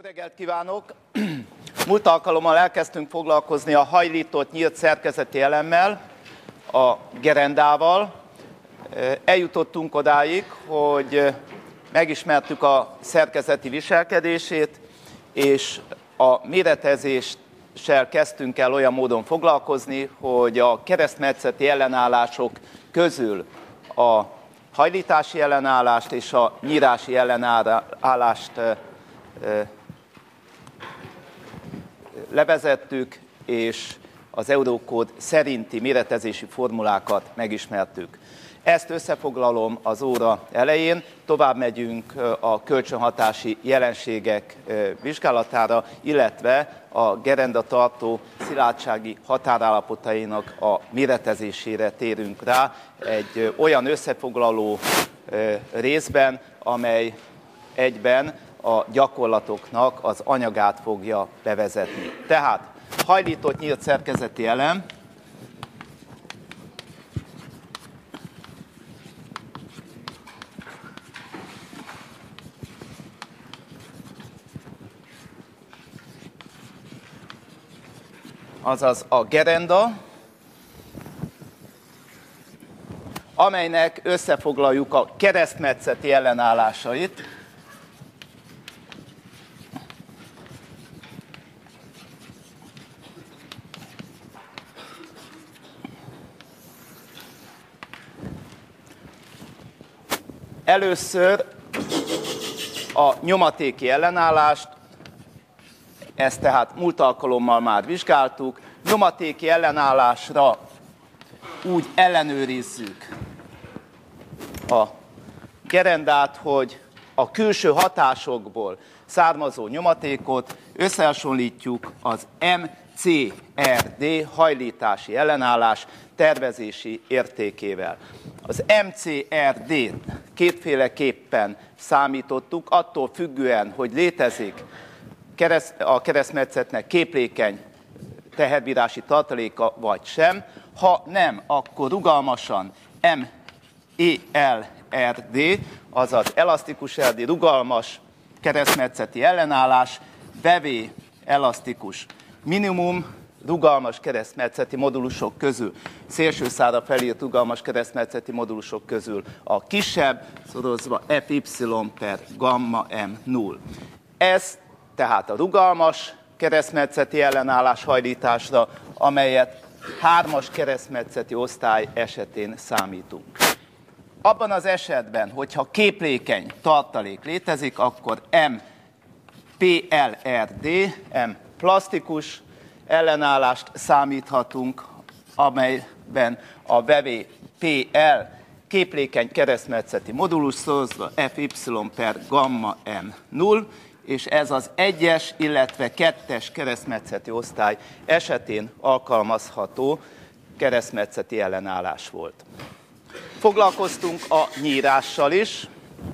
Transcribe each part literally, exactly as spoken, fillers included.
Jó reggelt kívánok! Múlt alkalommal elkezdtünk foglalkozni a hajlított nyílt szerkezeti elemmel, a gerendával. Eljutottunk odáig, hogy megismertük a szerkezeti viselkedését, és a méretezéssel kezdtünk el olyan módon foglalkozni, hogy a keresztmetszeti ellenállások közül a hajlítási ellenállást és a nyírási ellenállást levezettük, és az Eurocode szerinti méretezési formulákat megismertük. Ezt összefoglalom az óra elején, tovább megyünk a kölcsönhatási jelenségek vizsgálatára, illetve a gerendatartó szilárdsági határállapotainak a méretezésére térünk rá egy olyan összefoglaló részben, amely egyben a gyakorlatoknak az anyagát fogja bevezetni. Tehát hajlított nyílt szerkezeti elem, azaz a gerenda, amelynek összefoglaljuk a keresztmetszeti ellenállásait. Először a nyomatéki ellenállást, ezt tehát múlt alkalommal már vizsgáltuk. Nyomatéki ellenállásra úgy ellenőrizzük a gerendát, hogy a külső hatásokból származó nyomatékot összehasonlítjuk az em cé er dé hajlítási ellenállás tervezési értékével. Az em cé er dét kétféleképpen számítottuk, attól függően, hogy létezik a keresztmetszetnek képlékeny teherbírási tartaléka vagy sem. Ha nem, akkor rugalmasan em é el er dé, azaz elasztikus er dé, rugalmas keresztmetszeti ellenállás, vevé elasztikus minimum, rugalmas keresztmetszeti modulusok közül, szélső szárra felírt rugalmas keresztmetszeti modulusok közül a kisebb, szorozva ef ipszilon per gamma em null. Ez tehát a rugalmas keresztmetszeti ellenállás hajlításra, amelyet hármas keresztmetszeti osztály esetén számítunk. Abban az esetben, hogyha képlékeny tartalék létezik, akkor em pé el er dé, M plasztikus ellenállást számíthatunk, amelyben a vevé pé el képlékeny keresztmetszeti modulus, szorozva ef ipszilon per gamma em null, és ez az egyes, illetve kettes keresztmetszeti osztály esetén alkalmazható keresztmetszeti ellenállás volt. Foglalkoztunk a nyírással is,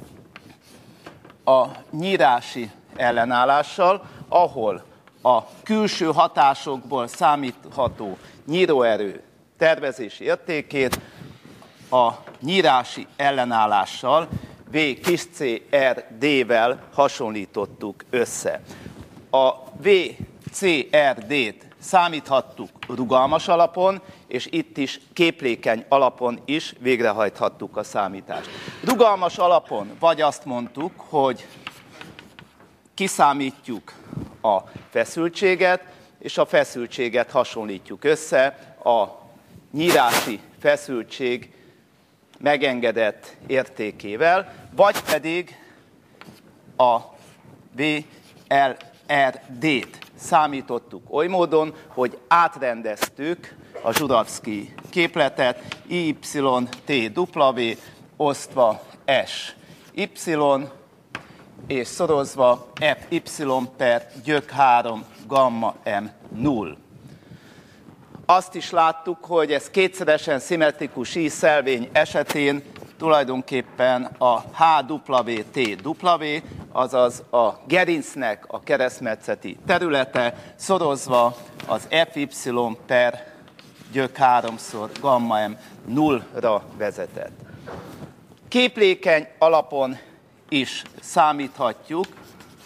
a nyírási ellenállással, ahol a külső hatásokból számítható nyíróerő tervezési értékét a nyírási ellenállással, V kis c er dé-vel hasonlítottuk össze. A V c er dét számíthattuk rugalmas alapon, és itt is képlékeny alapon is végrehajthattuk a számítást. Rugalmas alapon vagy azt mondtuk, hogy kiszámítjuk a feszültséget, és a feszültséget hasonlítjuk össze a nyírási feszültség megengedett értékével, vagy pedig a vé el er dét számítottuk oly módon, hogy átrendeztük a Zsuravszky képletet i ipszilon té dupla-vé osztva S y és szorozva F y per gyök három gamma em null. Azt is láttuk, hogy ez kétszeresen szimmetrikus i-szelvény esetén tulajdonképpen a H W T W, azaz a gerincnek a keresztmetszeti területe, szorozva az F Y per gyök háromszor gamma m nullra vezetett. Képlékeny alapon is számíthatjuk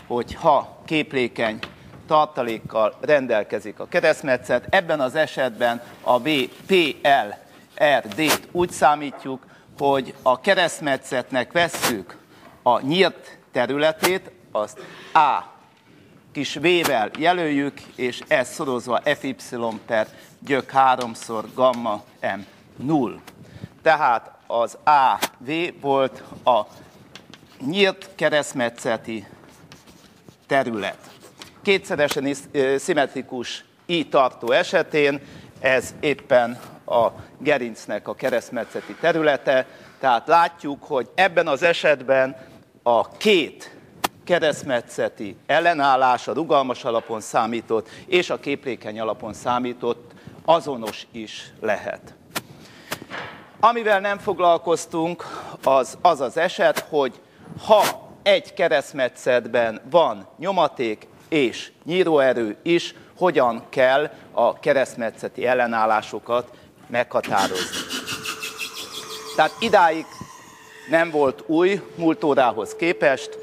hogy ha képlékeny tartalékkal rendelkezik a keresztmetszet, ebben az esetben a V P L R D-t úgy számítjuk, hogy a keresztmetszetnek vesszük a nyírt területét, azt A kis V-vel jelöljük, és ez szorozva Fy per gyök háromszor gamma M null. Tehát az á vé volt a nyírt keresztmetszeti terület. Kétszeresen szimmetrikus I tartó esetén ez éppen a gerincnek a keresztmetszeti területe, tehát látjuk, hogy ebben az esetben a két keresztmetszeti ellenállás, a rugalmas alapon számított és a képlékeny alapon számított azonos is lehet. Amivel nem foglalkoztunk, az az az eset, hogy ha egy keresztmetszetben van nyomaték és nyíróerő is, hogyan kell a keresztmetszeti ellenállásokat meghatározni. Tehát idáig nem volt új múlt órához képest,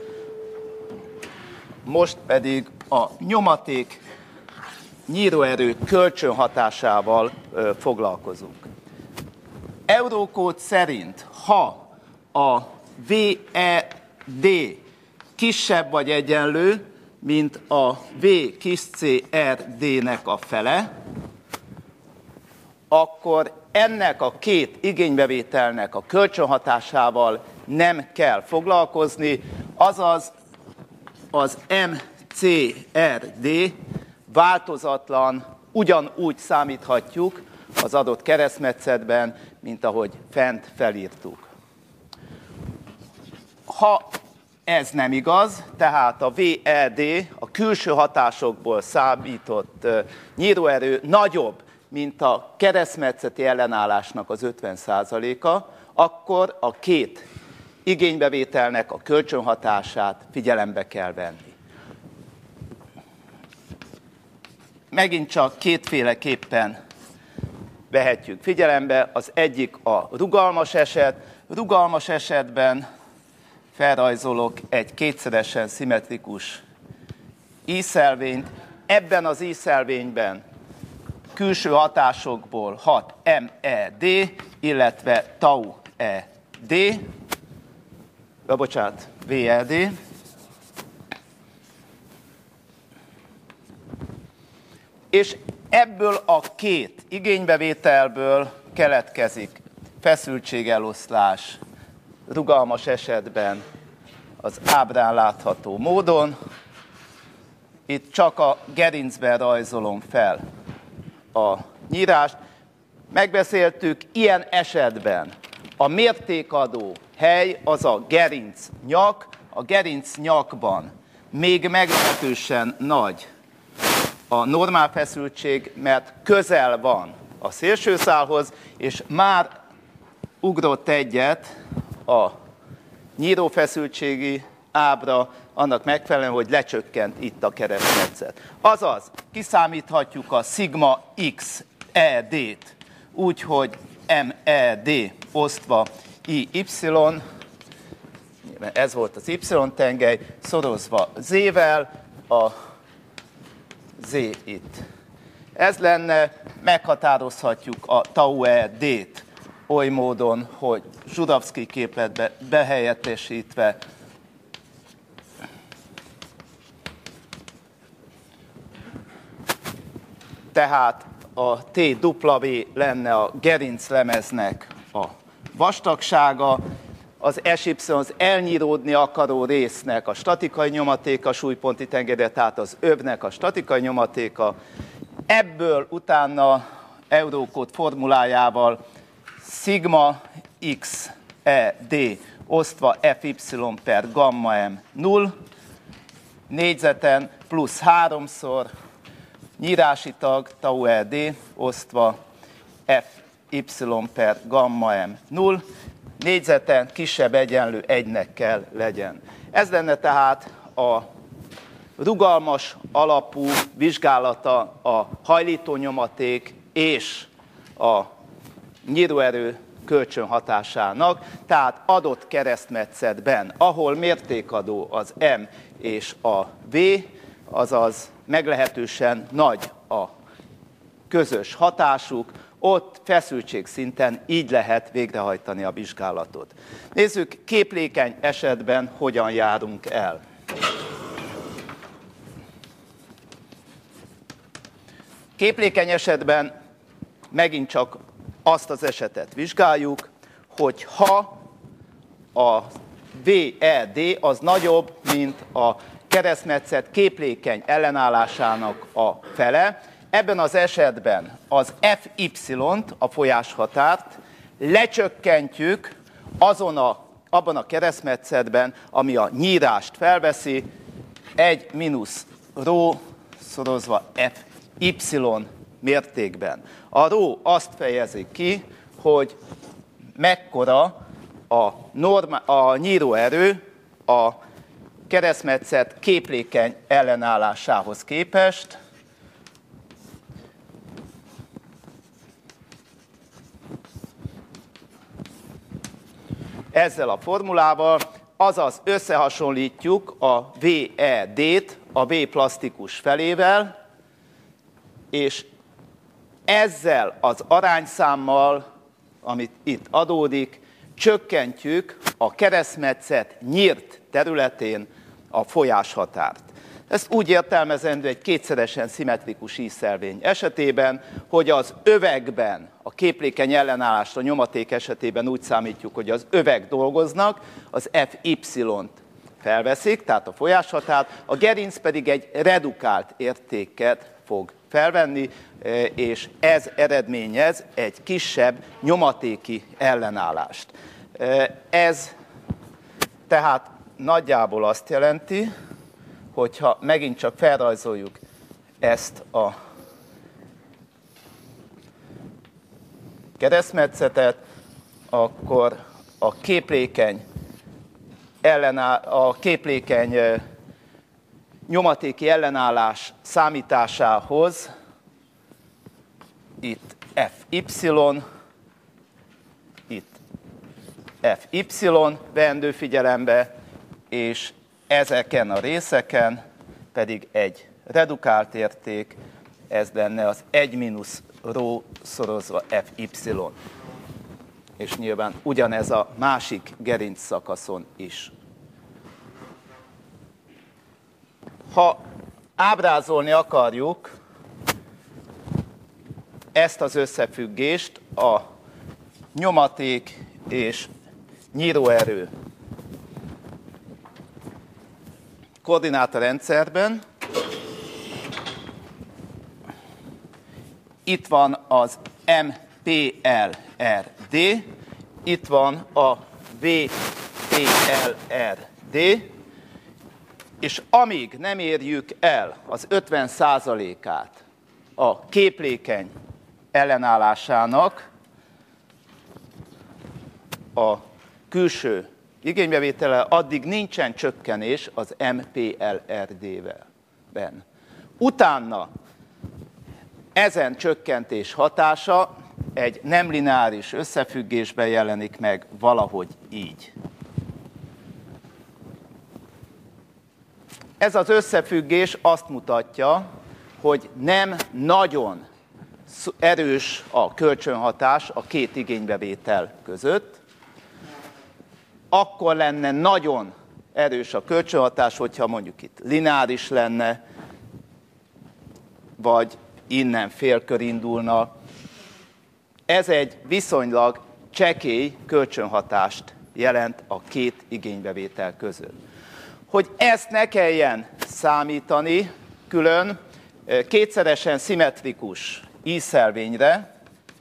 most pedig a nyomaték nyíróerő kölcsönhatásával ö, foglalkozunk. Eurókód szerint, ha a vé e dé kisebb vagy egyenlő, mint a V kis c R D-nek a fele, akkor ennek a két igénybevételnek a kölcsönhatásával nem kell foglalkozni, azaz az M C R D változatlan, ugyanúgy számíthatjuk az adott keresztmetszetben, mint ahogy fent felírtuk. Ha ez nem igaz, tehát a V E D, a külső hatásokból számított nyíróerő nagyobb, mint a keresztmetszeti ellenállásnak az ötven százaléka, akkor a két igénybevételnek a kölcsönhatását figyelembe kell venni. Megint csak kétféleképpen vehetjük figyelembe. Az egyik a rugalmas eset. Rugalmas esetben felrajzolok egy kétszeresen szimmetrikus íszelvényt. Ebben az íszelvényben külső hatásokból hat M E D, illetve tau E D, ja, bocsánat, V E D. És ebből a két igénybevételből keletkezik feszültségeloszlás rugalmas esetben az ábrán látható módon. Itt csak a gerincben rajzolom fel a nyírást. Megbeszéltük, ilyen esetben a mértékadó hely az a gerinc nyak, a gerinc nyakban még meglehetősen nagy a normál feszültség, mert közel van a szélsőszálhoz, és már ugrott egyet a nyírófeszültségi ábra, annak megfelelően, hogy lecsökkent itt a keresztmetszet. Azaz, kiszámíthatjuk a szigma X E D-t úgy, hogy M E D osztva I Y, ez volt az Y-tengely, szorozva Z-vel, a Z itt. Ez lenne, meghatározhatjuk a tau E D-t oly módon, hogy Zsuravszky képletbe behelyettesítve tehát a T W lenne a gerinclemeznek a vastagsága, az S Y az elnyíródni akaró résznek a statikai nyomatéka, súlyponti tengelyre, tehát az övnek a statikai nyomatéka. Ebből utána Eurókód formulájával szigma X E D osztva Fy per gamma M null négyzeten plusz háromszor nyírási tag tau E D osztva Fy per gamma M null négyzeten kisebb egyenlő egynek kell legyen. Ez lenne tehát a rugalmas alapú vizsgálata a hajlítónyomaték és a nyíróerő kölcsönhatásának, tehát adott keresztmetszetben, ahol mértékadó az M és a V, azaz meglehetősen nagy a közös hatásuk, ott feszültségszinten így lehet végrehajtani a vizsgálatot. Nézzük, képlékeny esetben hogyan járunk el. Képlékeny esetben megint csak azt az esetet vizsgáljuk, hogy ha a vé e dé az nagyobb, mint a keresztmetszet képlékeny ellenállásának a fele, ebben az esetben az ef ipszilont, a folyáshatárt lecsökkentjük azon a, abban a keresztmetszetben, ami a nyírást felveszi, egy mínusz rho szorozva ef ipszilon mértékben. A rho azt fejezi ki, hogy mekkora a, normál, a nyíróerő a keresztmetszet képlékeny ellenállásához képest. Ezzel a formulával, azaz összehasonlítjuk a vé e dét a V plasztikus felével, és ezzel az arányszámmal, amit itt adódik, csökkentjük a keresztmetszet nyírt területén a folyáshatárt. Ezt úgy értelmezendő egy kétszeresen szimmetrikus ízszelvény esetében, hogy az övegben, a képlékeny ellenállást a nyomaték esetében úgy számítjuk, hogy az öveg dolgoznak, az ef ipszilont felveszik, tehát a folyáshatárt, a gerinc pedig egy redukált értéket fog felvenni, és ez eredményez egy kisebb nyomatéki ellenállást. Ez tehát nagyjából azt jelenti, hogyha megint csak felrajzoljuk ezt a keresztmetszetet, akkor a képlékeny, ellenáll, a képlékeny nyomatéki ellenállás számításához itt ef ipszilon, itt ef ipszilon veendő figyelembe, és ezeken a részeken pedig egy redukált érték, ez lenne az egy mínusz rho szorozva ef ipszilon. És nyilván ugyanez a másik gerinc szakaszon is. Ha ábrázolni akarjuk ezt az összefüggést a nyomaték és nyíróerő koordinátorrendszerben, itt van az em pé el er dé, itt van a vé pé el er dé, és amíg nem érjük el az ötven százalékát a képlékeny ellenállásának a külső igénybevétele, addig nincsen csökkenés az em pé el er dé-ben. Utána ezen csökkentés hatása egy nem lineáris összefüggésben jelenik meg valahogy így. Ez az összefüggés azt mutatja, hogy nem nagyon erős a kölcsönhatás a két igénybevétel között. Akkor lenne nagyon erős a kölcsönhatás, hogyha mondjuk itt lineáris lenne, vagy innen félkör indulna. Ez egy viszonylag csekély kölcsönhatást jelent a két igénybevétel között. Hogy ezt ne kelljen számítani külön, kétszeresen szimmetrikus ízszelvényre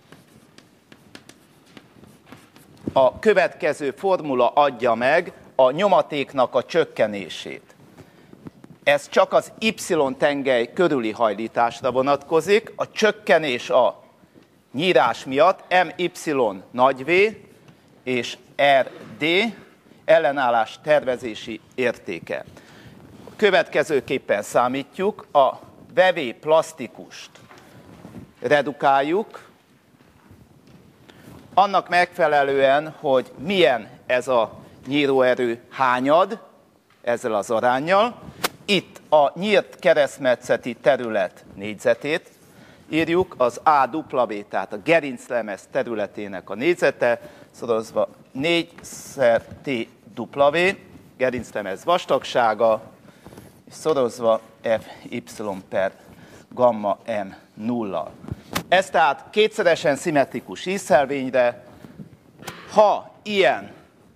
a következő formula adja meg a nyomatéknak a csökkenését. Ez csak az Y-tengely körüli hajlításra vonatkozik, a csökkenés a nyírás miatt em ipszilon nagy V és er dé ellenállás tervezési értéke. Következőképpen számítjuk, a vevé plasztikust redukáljuk, annak megfelelően, hogy milyen ez a nyíróerő hányad, ezzel az aránnyal. Itt a nyírt keresztmetszeti terület négyzetét írjuk, az á dupla vé, tehát a gerinclemez területének a négyzete, szorozva négy szer té dupla vé, gerinclemez vastagsága, és szorozva ef ipszilon per gamma em nulla. Ez tehát kétszeresen szimmetrikus ízszelvényre. Ha ilyen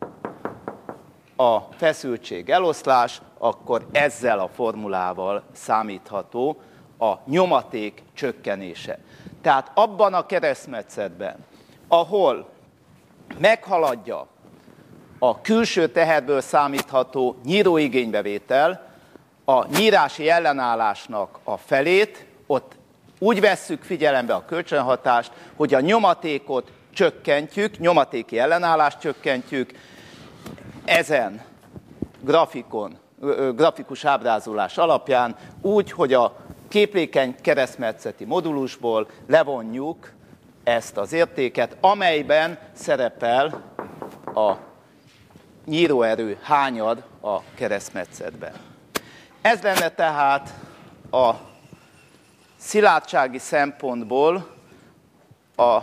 a feszültség eloszlás, akkor ezzel a formulával számítható a nyomaték csökkenése. Tehát abban a keresztmetszetben, ahol meghaladja a külső teherből számítható nyíróigénybevétel a nyírási ellenállásnak a felét, ott úgy vesszük figyelembe a kölcsönhatást, hogy a nyomatékot csökkentjük, nyomatéki ellenállást csökkentjük, ezen grafikon, grafikus ábrázolás alapján úgy, hogy a képlékeny keresztmetszeti modulusból levonjuk ezt az értéket, amelyben szerepel a nyíróerő hányad a keresztmetszetben. Ez lenne tehát a szilárdsági szempontból a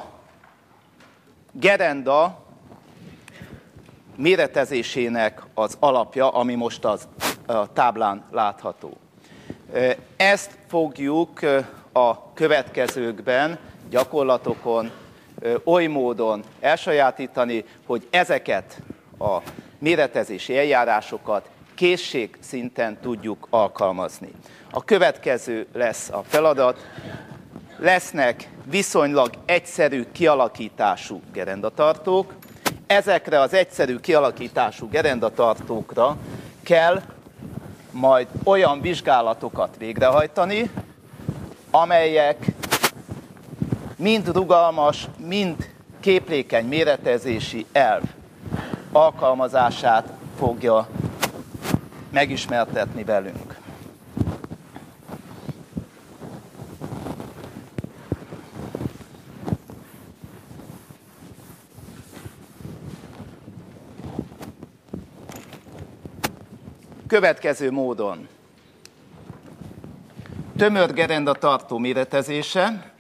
gerenda méretezésének az alapja, ami most az, a táblán látható. Ezt fogjuk a következőkben, gyakorlatokon oly módon elsajátítani, hogy ezeket a méretezési eljárásokat készségszinten tudjuk alkalmazni. A következő lesz a feladat. Lesznek viszonylag egyszerű kialakítású gerendatartók. Ezekre az egyszerű kialakítású gerendatartókra kell majd olyan vizsgálatokat végrehajtani, amelyek mind rugalmas, mind képlékeny méretezési elv alkalmazását fogja megismertetni velünk. Következő módon tömör gerendatartó méretezése,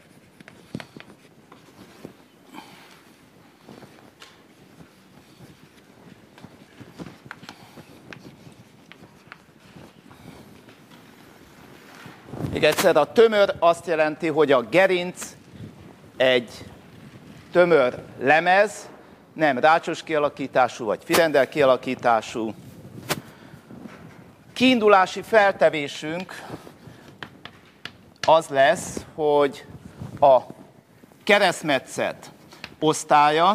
még egyszer, a tömör azt jelenti, hogy a gerinc egy tömör lemez, nem rácsos kialakítású vagy firendel kialakítású. Kiindulási feltevésünk az lesz, hogy a keresztmetszet osztálya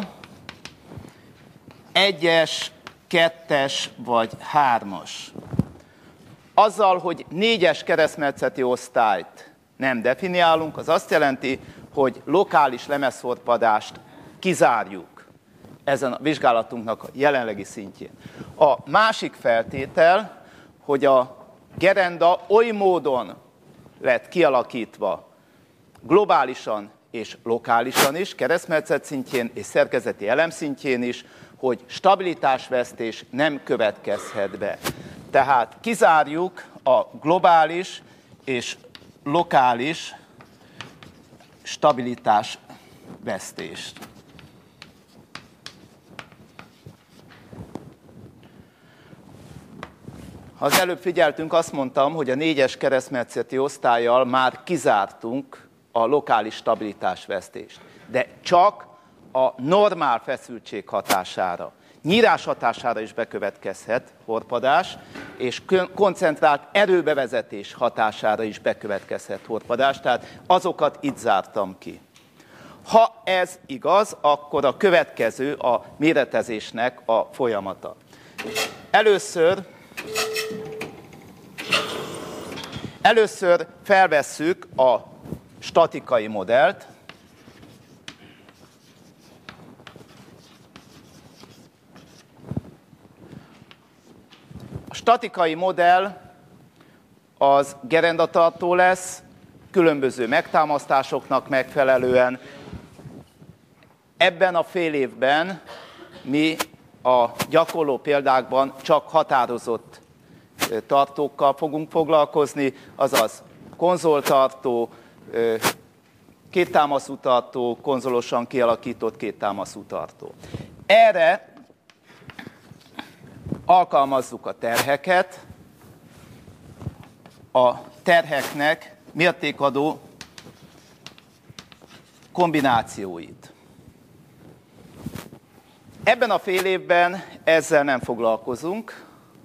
egyes, kettes vagy hármas. Azzal, hogy négyes keresztmetszeti osztályt nem definiálunk, az azt jelenti, hogy lokális lemezhorpadást kizárjuk ezen a vizsgálatunknak a jelenlegi szintjén. A másik feltétel, hogy a gerenda oly módon lett kialakítva globálisan és lokálisan is, keresztmetszet szintjén és szerkezeti elem szintjén is, hogy stabilitásvesztés nem következhet be. Tehát kizárjuk a globális és lokális stabilitásvesztést. Ha az előbb figyeltünk, azt mondtam, hogy a négyes keresztmetszeti osztállyal már kizártunk a lokális stabilitásvesztést. De csak a normál feszültség hatására, nyírás hatására is bekövetkezhet horpadás, és koncentrált erőbevezetés hatására is bekövetkezhet horpadás, tehát azokat itt zártam ki. Ha ez igaz, akkor a következő a méretezésnek a folyamata. Először Először felvesszük a statikai modellt. A statikai modell az gerendatartó lesz, különböző megtámasztásoknak megfelelően. Ebben a fél évben mi a gyakorló példákban csak határozott tartókkal fogunk foglalkozni, azaz konzoltartó, kéttámaszú tartó, konzolosan kialakított kéttámaszú tartó. Erre alkalmazzuk a terheket, a terheknek mértékadó kombinációit. Ebben a fél évben ezzel nem foglalkozunk,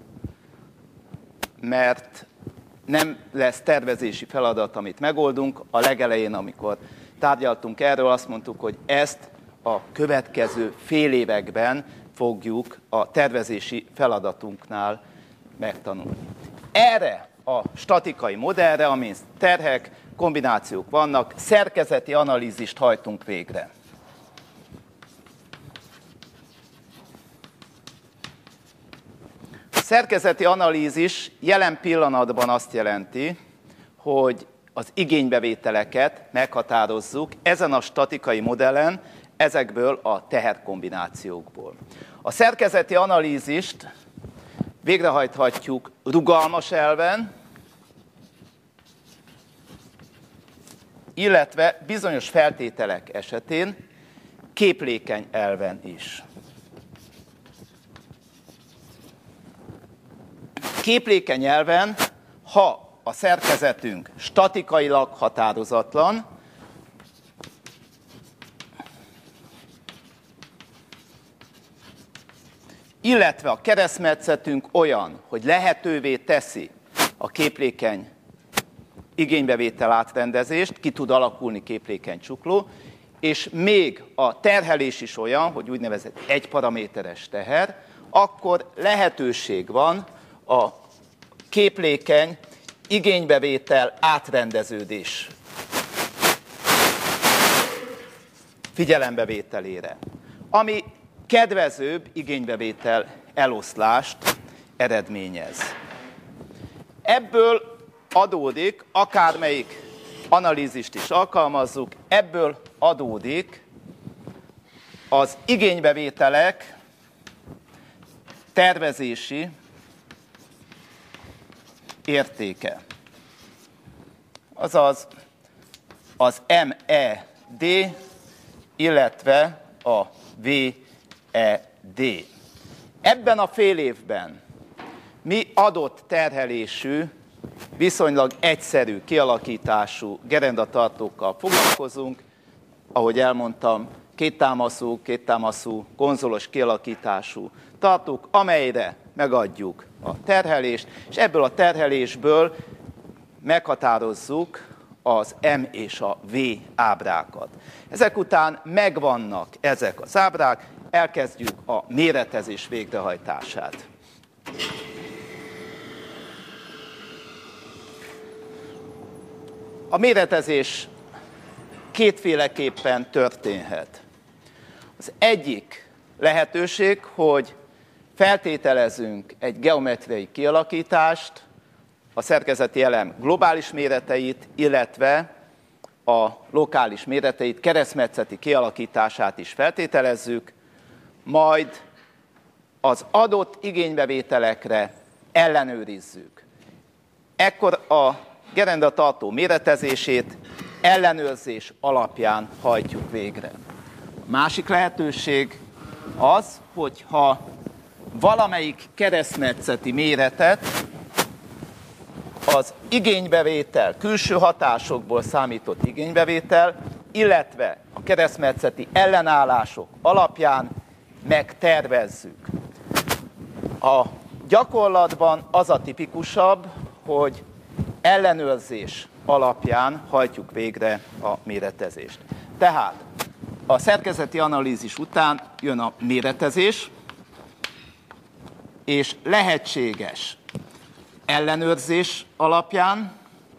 mert nem lesz tervezési feladat, amit megoldunk. A legelején, amikor tárgyaltunk erről, azt mondtuk, hogy ezt a következő fél években fogjuk a tervezési feladatunknál megtanulni. Erre a statikai modellre, amin terhek, kombinációk vannak, szerkezeti analízist hajtunk végre. A szerkezeti analízis jelen pillanatban azt jelenti, hogy az igénybevételeket meghatározzuk ezen a statikai modellen, ezekből a teherkombinációkból. A szerkezeti analízist végrehajthatjuk rugalmas elven, illetve bizonyos feltételek esetén képlékeny elven is. Képlékeny elven, ha a szerkezetünk statikailag határozatlan, illetve a keresztmetszetünk olyan, hogy lehetővé teszi a képlékeny igénybevétel átrendezést, ki tud alakulni képlékeny csukló, és még a terhelés is olyan, hogy úgynevezett egyparaméteres teher, akkor lehetőség van a képlékeny igénybevétel átrendeződés figyelembevételére, ami kedvezőbb igénybevétel eloszlást eredményez. Ebből adódik, akármelyik analízist is alkalmazzuk, ebből adódik az igénybevételek tervezési értéke. Azaz az em e dé, illetve a vé e dé. Ebben a fél évben mi adott terhelésű, viszonylag egyszerű kialakítású gerendatartókkal foglalkozunk, ahogy elmondtam, kéttámaszú, kéttámaszú, konzolos kialakítású tartók, amelyre megadjuk a terhelést, és ebből a terhelésből meghatározzuk az M és a V ábrákat. Ezek után megvannak ezek az ábrák, elkezdjük a méretezés végrehajtását. A méretezés kétféleképpen történhet. Az egyik lehetőség, hogy feltételezünk egy geometriai kialakítást, a szerkezeti elem globális méreteit, illetve a lokális méreteit, keresztmetszeti kialakítását is feltételezzük, majd az adott igénybevételekre ellenőrizzük. Ekkor a gerendatartó méretezését ellenőrzés alapján hajtjuk végre. A másik lehetőség az, hogyha valamelyik keresztmetszeti méretet az igénybevétel, külső hatásokból számított igénybevétel, illetve a keresztmetszeti ellenállások alapján megtervezzük. A gyakorlatban az a tipikusabb, hogy ellenőrzés alapján hajtjuk végre a méretezést. Tehát a szerkezeti analízis után jön a méretezés, és lehetséges ellenőrzés alapján,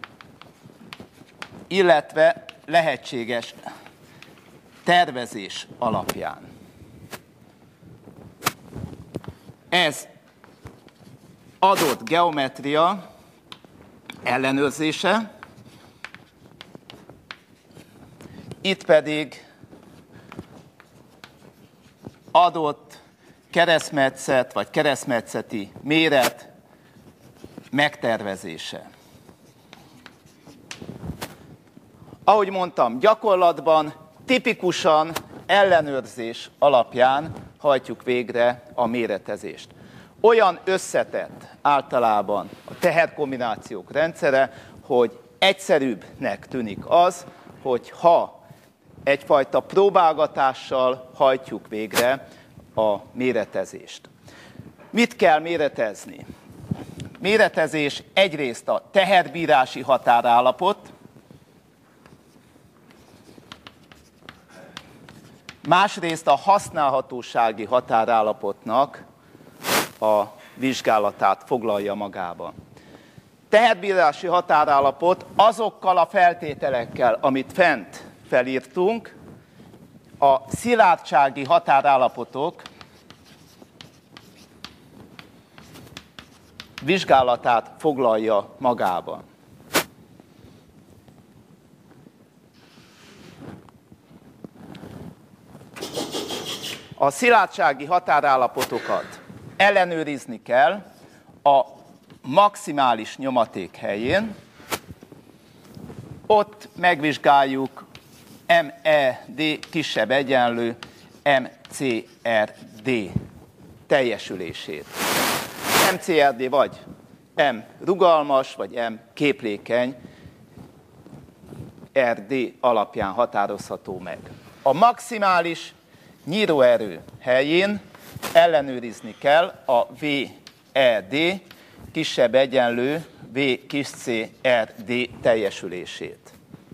illetve lehetséges tervezés alapján. Ez adott geometria ellenőrzése, itt pedig adott keresztmetszet vagy keresztmetszeti méret megtervezése. Ahogy mondtam, gyakorlatban tipikusan ellenőrzés alapján hajtjuk végre a méretezést. Olyan összetett általában a teherkombinációk rendszere, hogy egyszerűbbnek tűnik az, hogy ha egyfajta próbálgatással hajtjuk végre a méretezést. Mit kell méretezni? Méretezés egyrészt a teherbírási határállapot, másrészt a használhatósági határállapotnak a vizsgálatát foglalja magába. Teherbírási határállapot azokkal a feltételekkel, amit fent felírtunk, a szilárdsági határállapotok vizsgálatát foglalja magába. A szilárdsági határállapotokat ellenőrizni kell a maximális nyomaték helyén. Ott megvizsgáljuk em e dé kisebb egyenlő em cé er dé teljesülését. em cé er dé vagy M rugalmas, vagy M képlékeny er dé alapján határozható meg. A maximális nyíróerő helyén ellenőrizni kell a vé e dé kisebb egyenlő V kis c er dé teljesülését.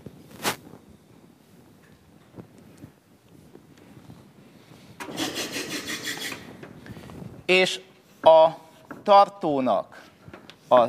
És a tartónak a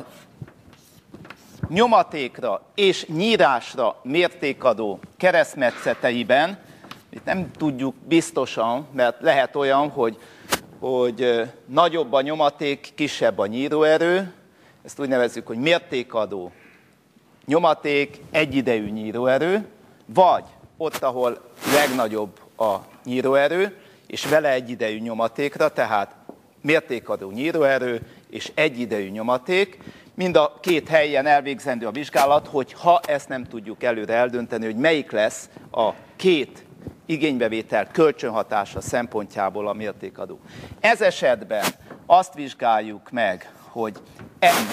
nyomatékra és nyírásra mértékadó keresztmetszeteiben, itt nem tudjuk biztosan, mert lehet olyan, hogy, hogy nagyobb a nyomaték, kisebb a nyíróerő, ezt úgy nevezzük, hogy mértékadó nyomaték, egyidejű nyíróerő, vagy ott, ahol legnagyobb a nyíróerő, és vele egyidejű nyomatékra, tehát mértékadó nyíróerő és egyidejű nyomaték, mind a két helyen elvégzendő a vizsgálat, hogy ha ezt nem tudjuk előre eldönteni, hogy melyik lesz a két igénybevétel kölcsönhatása szempontjából a mértékadó. Ez esetben azt vizsgáljuk meg, hogy em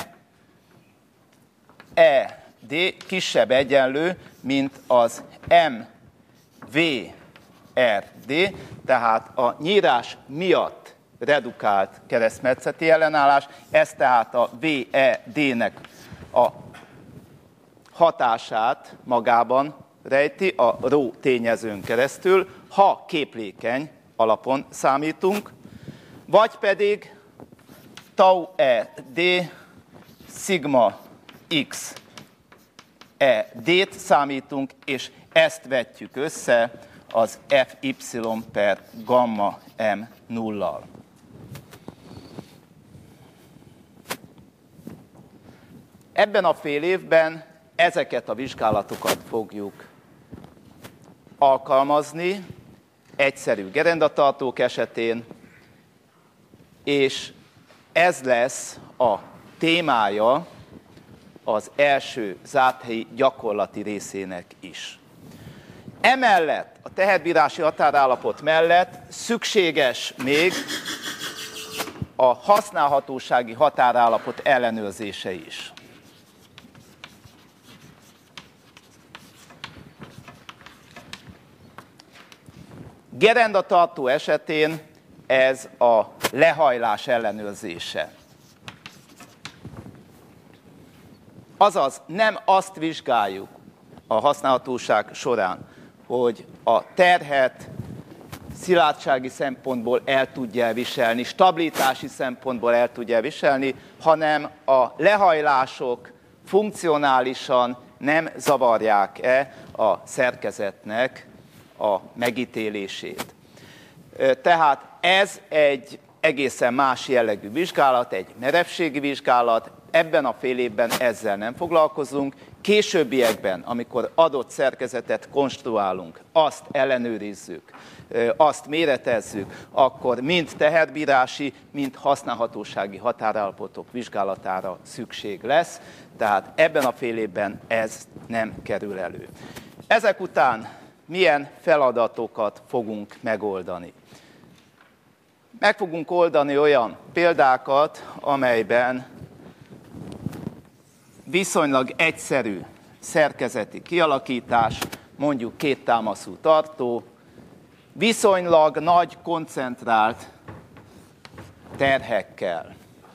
e dé kisebb egyenlő, mint az em vé er dé, tehát a nyírás miatt redukált keresztmetszeti ellenállás, ez tehát a vé e dé-nek a hatását magában rejti a rho tényezőn keresztül, ha képlékeny alapon számítunk, vagy pedig tau e dé sigma x e dé-t számítunk, és ezt vetjük össze az ef ipszilon per gamma m nullal. Ebben a fél évben ezeket a vizsgálatokat fogjuk alkalmazni egyszerű gerendatartók esetén, és ez lesz a témája az első zárthelyi gyakorlati részének is. Emellett, a teherbírási határállapot mellett szükséges még a használhatósági határállapot ellenőrzése is. Gerendatartó esetén ez a lehajlás ellenőrzése. Azaz nem azt vizsgáljuk a használhatóság során, hogy a terhet szilárdsági szempontból el tudja viselni, stabilitási szempontból el tudja viselni, hanem a lehajlások funkcionálisan nem zavarják-e a szerkezetnek a megítélését. Tehát ez egy egészen más jellegű vizsgálat, egy merevségi vizsgálat, ebben a fél évben ezzel nem foglalkozunk, Későbbiekben, amikor adott szerkezetet konstruálunk, azt ellenőrizzük, azt méretezzük, akkor mind teherbírási, mind használhatósági határállapotok vizsgálatára szükség lesz, tehát ebben a fél évben ez nem kerül elő. Ezek után milyen feladatokat fogunk megoldani? Meg fogunk oldani olyan példákat, amelyben viszonylag egyszerű szerkezeti kialakítás, mondjuk két támaszú tartó, viszonylag nagy koncentrált terhekkel.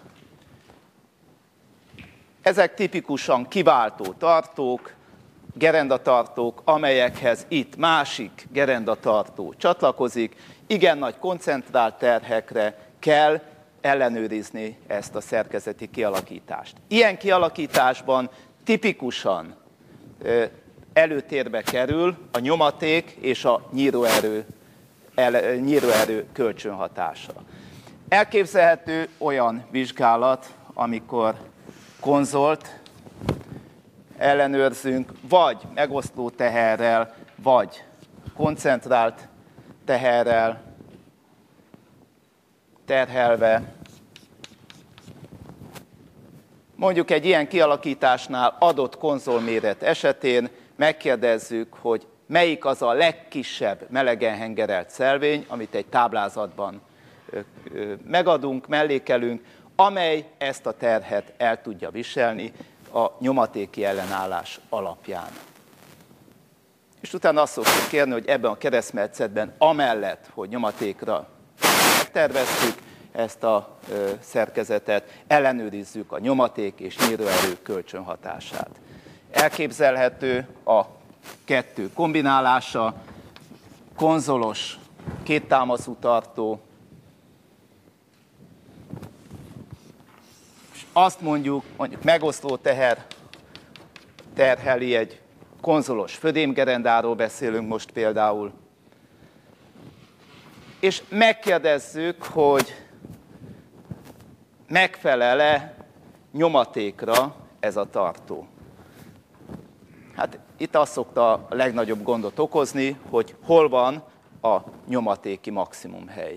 Ezek tipikusan kiváltó tartók, gerendatartók, amelyekhez itt másik gerendatartó csatlakozik. Igen nagy koncentrált terhekre kell ellenőrizni ezt a szerkezeti kialakítást. Ilyen kialakításban tipikusan előtérbe kerül a nyomaték és a nyíróerő, el, nyíróerő kölcsönhatása. Elképzelhető olyan vizsgálat, amikor konzolt ellenőrzünk, vagy megosztó teherrel, vagy koncentrált teherrel terhelve. Mondjuk egy ilyen kialakításnál adott konzolméret esetén megkérdezzük, hogy melyik az a legkisebb melegen hengerelt szelvény, amit egy táblázatban megadunk, mellékelünk, amely ezt a terhet el tudja viselni a nyomatéki ellenállás alapján. És utána azt szoktuk kérni, hogy ebben a keresztmetszetben amellett, hogy nyomatékra megterveztük ezt a ö, szerkezetet, ellenőrizzük a nyomaték és nyíróerő kölcsönhatását. Elképzelhető a kettő kombinálása, konzolos két támaszú tartó, és azt mondjuk, mondjuk megosztó teher terheli egy konzolos födémgerendáról beszélünk most például, és megkérdezzük, hogy megfelel-e nyomatékra ez a tartó. Hát itt azt szokta a legnagyobb gondot okozni, hogy hol van a nyomatéki maximumhely.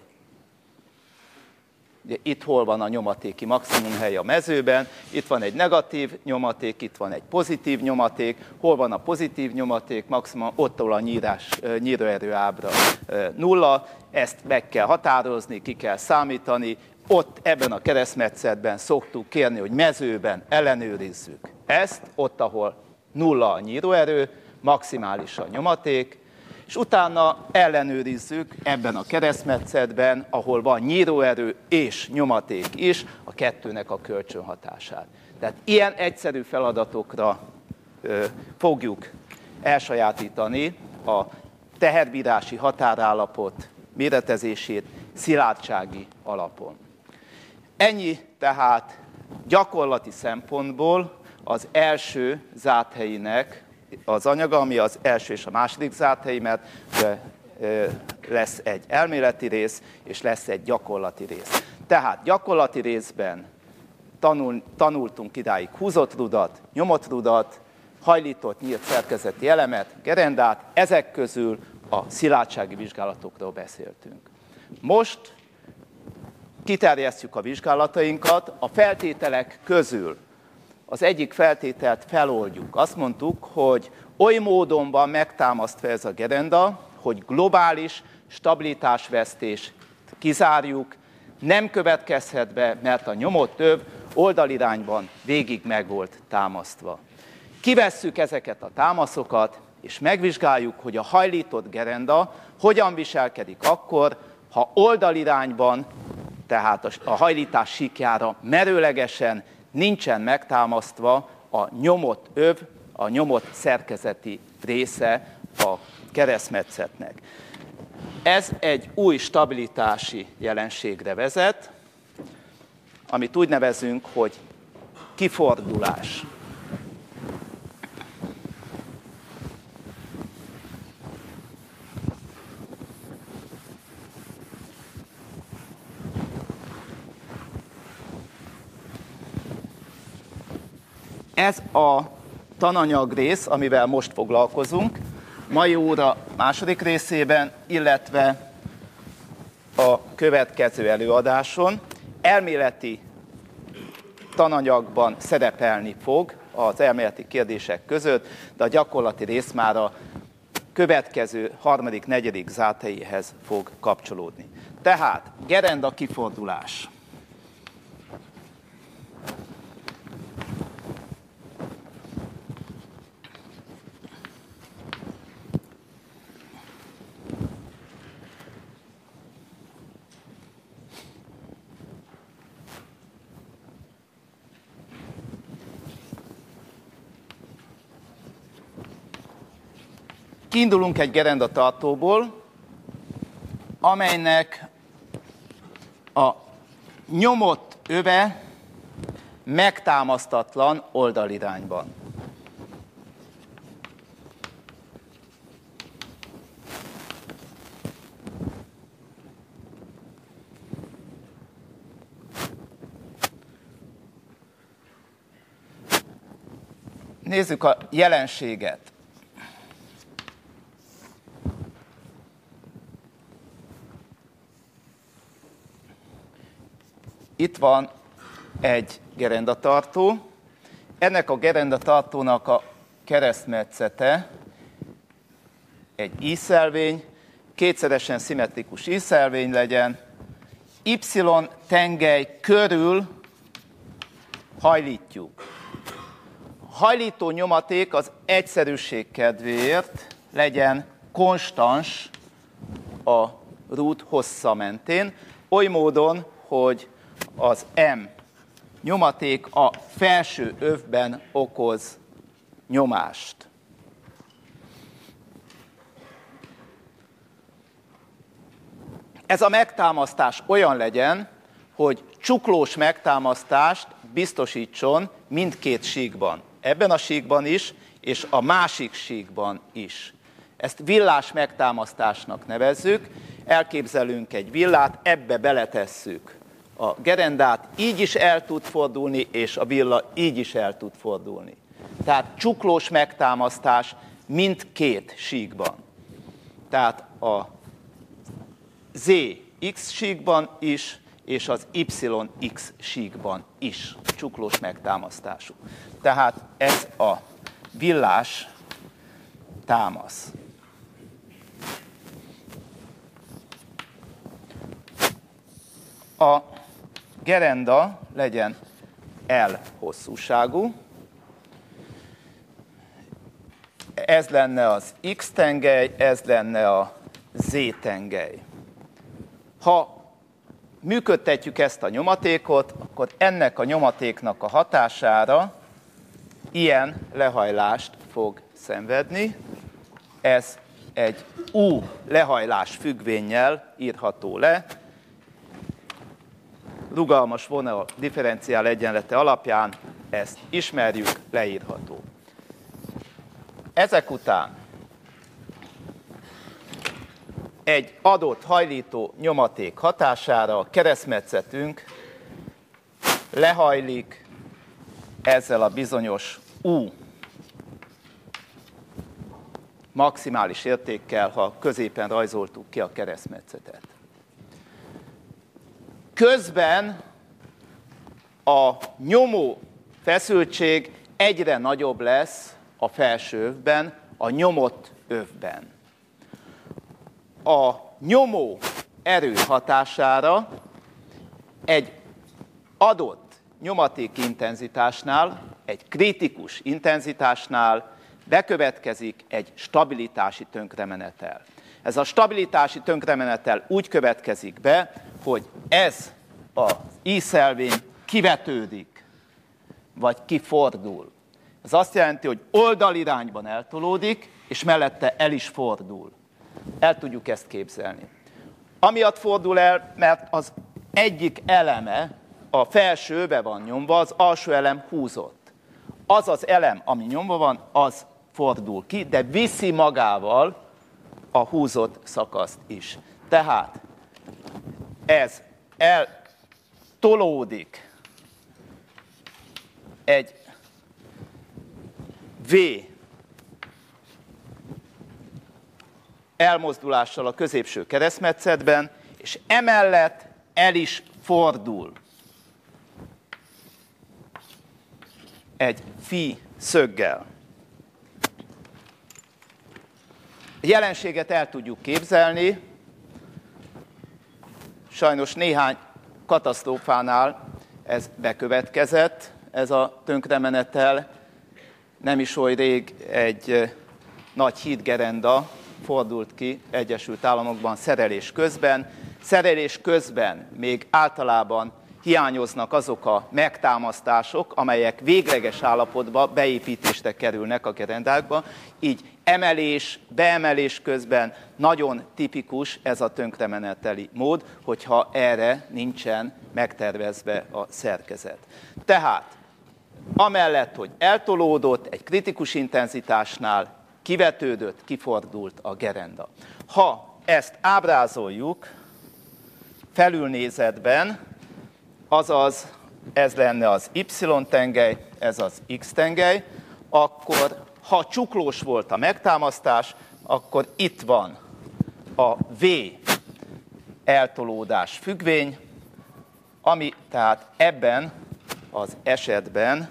Ugye itt hol van a nyomatéki maximumhely a mezőben, itt van egy negatív nyomaték, itt van egy pozitív nyomaték, hol van a pozitív nyomaték maximum, ott a nyírás, nyíróerő ábra nulla, ezt meg kell határozni, ki kell számítani, ott ebben a keresztmetszetben szoktuk kérni, hogy mezőben ellenőrizzük ezt, ott, ahol nulla a nyíróerő, maximális a nyomaték, és utána ellenőrizzük ebben a keresztmetszetben, ahol van nyíróerő és nyomaték is, a kettőnek a kölcsönhatását. Tehát ilyen egyszerű feladatokra ö, fogjuk elsajátítani a teherbírási határállapot méretezését szilárdsági alapon. Ennyi tehát gyakorlati szempontból az első záthelynek az anyaga, ami az első és a második záthelyi, mert lesz egy elméleti rész, és lesz egy gyakorlati rész. Tehát gyakorlati részben tanul, tanultunk idáig húzott rudat, nyomott rudat, hajlított nyílt szerkezeti elemet, gerendát, ezek közül a szilárdsági vizsgálatokról beszéltünk. Most kiterjesztjük a vizsgálatainkat, a feltételek közül az egyik feltételt feloldjuk. Azt mondtuk, hogy oly módon van megtámasztva ez a gerenda, hogy globális stabilitásvesztést kizárjuk, nem következhet be, mert a nyomott öv oldalirányban végig meg volt támasztva. Kivesszük ezeket a támaszokat, és megvizsgáljuk, hogy a hajlított gerenda hogyan viselkedik akkor, ha oldalirányban, tehát a hajlítás síkjára merőlegesen nincsen megtámasztva a nyomott öv, a nyomott szerkezeti része a keresztmetszetnek. Ez egy új stabilitási jelenségre vezet, amit úgy nevezünk, hogy kifordulás. Ez a tananyag rész, amivel most foglalkozunk, mai óra második részében, illetve a következő előadáson elméleti tananyagban szerepelni fog az elméleti kérdések között, de a gyakorlati rész már a következő harmadik, negyedik záteihez fog kapcsolódni. Tehát gerenda kifordulás. Kiindulunk egy gerendatartóból, amelynek a nyomott öve megtámasztatlan oldalirányban. Nézzük a jelenséget. Itt van egy gerendatartó. Ennek a gerendatartónak a keresztmetszete egy íszelvény, kétszeresen szimmetrikus íszelvény legyen, Y tengely körül hajlítjuk. A hajlító nyomaték az egyszerűség kedvéért legyen konstans a rút hossza mentén, oly módon, hogy az M nyomaték a felső övben okoz nyomást. Ez a megtámasztás olyan legyen, hogy csuklós megtámasztást biztosítson mindkét síkban. Ebben a síkban is, és a másik síkban is. Ezt villás megtámasztásnak nevezzük. Elképzelünk egy villát, ebbe beletesszük a gerendát, így is el tud fordulni, és a villa így is el tud fordulni. Tehát csuklós megtámasztás mindkét síkban. Tehát a Z X síkban is, és az Y X síkban is csuklós megtámasztású. Tehát ez a villás támasz. A gerenda legyen L hosszúságú. Ez lenne az X tengely, ez lenne a Z tengely. Ha működtetjük ezt a nyomatékot, akkor ennek a nyomatéknak a hatására ilyen lehajlást fog szenvedni. Ez egy U lehajlás függvénnyel írható le. Rugalmas vonal differenciál egyenlete alapján ezt ismerjük, leírható. Ezek után egy adott hajlító nyomaték hatására a keresztmetszetünk lehajlik ezzel a bizonyos U maximális értékkel, ha középen rajzoltuk ki a keresztmetszetet. Közben a nyomó feszültség egyre nagyobb lesz a felső övben, a nyomott övben. A nyomó erő hatására egy adott nyomaték intenzitásnál, egy kritikus intenzitásnál bekövetkezik egy stabilitási tönkremenetel. Ez a stabilitási tönkremenetel úgy következik be, hogy ez az íszelvény kivetődik, vagy kifordul. Ez azt jelenti, hogy oldalirányban eltolódik, és mellette el is fordul. El tudjuk ezt képzelni. Amiatt fordul el, mert az egyik eleme a felső öve van nyomva, az alsó elem húzott. Az az elem, ami nyomva van, az fordul ki, de viszi magával a húzott szakaszt is. Tehát ez eltolódik egy V elmozdulással a középső keresztmetszetben, és emellett el is fordul egy phi szöggel. A jelenséget el tudjuk képzelni, sajnos néhány katasztrófánál ez bekövetkezett, ez a tönkremenetel. Nem is oly rég egy nagy hídgerenda fordult ki Egyesült Államokban szerelés közben. Szerelés közben még általában hiányoznak azok a megtámasztások, amelyek végleges állapotba beépítésre kerülnek a gerendákba, így emelés, beemelés közben nagyon tipikus ez a tönkremeneteli mód, hogyha erre nincsen megtervezve a szerkezet. Tehát amellett, hogy eltolódott, egy kritikus intenzitásnál kivetődött, kifordult a gerenda. Ha ezt ábrázoljuk felülnézetben, azaz ez lenne az Y-tengely, ez az X-tengely, akkor ha csuklós volt a megtámasztás, akkor itt van a V eltolódás függvény, ami tehát ebben az esetben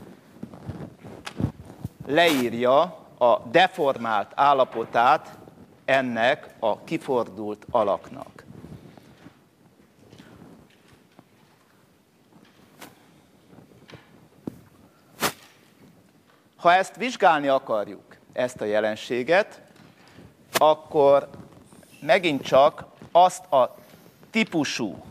leírja a deformált állapotát ennek a kifordult alaknak. Ha ezt vizsgálni akarjuk, ezt a jelenséget, akkor megint csak azt a típusú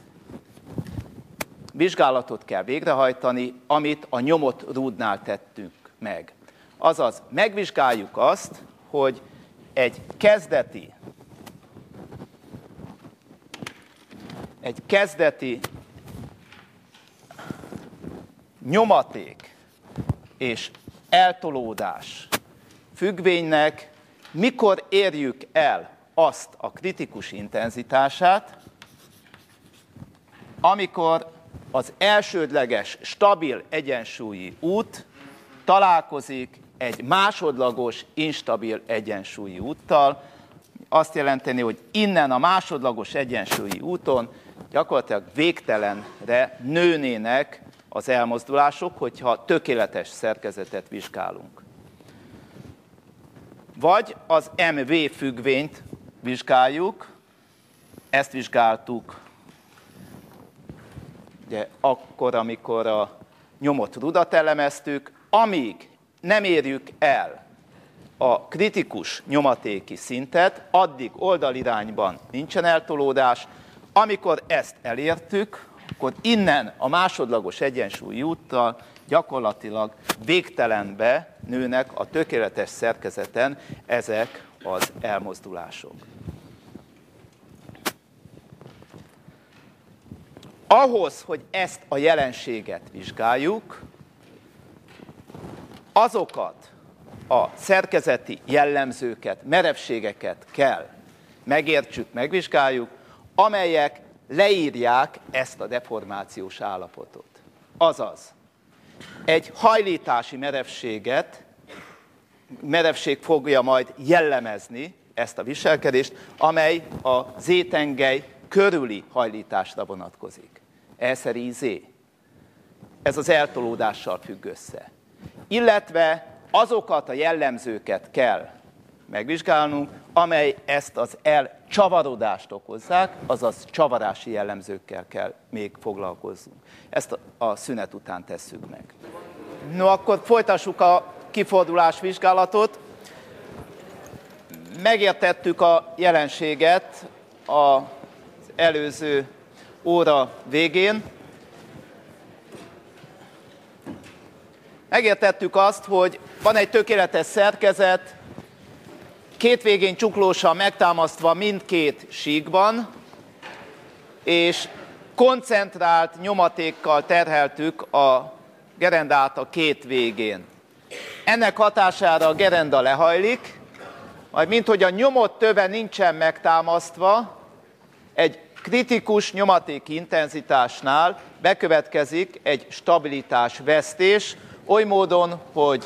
vizsgálatot kell végrehajtani, amit a nyomott rúdnál tettünk meg. Azaz, megvizsgáljuk azt, hogy egy kezdeti, egy kezdeti nyomaték és eltolódás függvénynek mikor érjük el azt a kritikus intenzitását, amikor az elsődleges, stabil egyensúlyi út találkozik egy másodlagos, instabil egyensúlyi úttal. Azt jelenteni, hogy innen a másodlagos egyensúlyi úton gyakorlatilag végtelenre nőnének az elmozdulások, hogyha tökéletes szerkezetet vizsgálunk. Vagy az em vé függvényt vizsgáljuk, ezt vizsgáltuk ugye, akkor, amikor a nyomott rudat elemeztük, amíg nem érjük el a kritikus nyomatéki szintet, addig oldalirányban nincsen eltolódás. Amikor ezt elértük, akkor innen a másodlagos egyensúlyi úttal gyakorlatilag végtelenbe nőnek a tökéletes szerkezeten ezek az elmozdulások. Ahhoz, hogy ezt a jelenséget vizsgáljuk, azokat a szerkezeti jellemzőket, merevségeket kell megértsük, megvizsgáljuk, amelyek leírják ezt a deformációs állapotot. Azaz, egy hajlítási merevséget, merevség fogja majd jellemezni ezt a viselkedést, amely a Z-tengely körüli hajlításra vonatkozik. E szeri Z. Ez az eltolódással függ össze. Illetve azokat a jellemzőket kell megvizsgálnunk, amely ezt az elcsavarodást okozzák, azaz csavarási jellemzőkkel kell még foglalkozzunk. Ezt a szünet után tesszük meg. No, akkor folytassuk a kifordulás vizsgálatot. Megértettük a jelenséget az előző óra végén. Megértettük azt, hogy van egy tökéletes szerkezet, két végén csuklósan megtámasztva mindkét síkban, és koncentrált nyomatékkal terheltük a gerendát a két végén. Ennek hatására a gerenda lehajlik, majd minthogy a nyomott töve nincsen megtámasztva, egy kritikus nyomatéki intenzitásnál bekövetkezik egy stabilitásvesztés, oly módon, hogy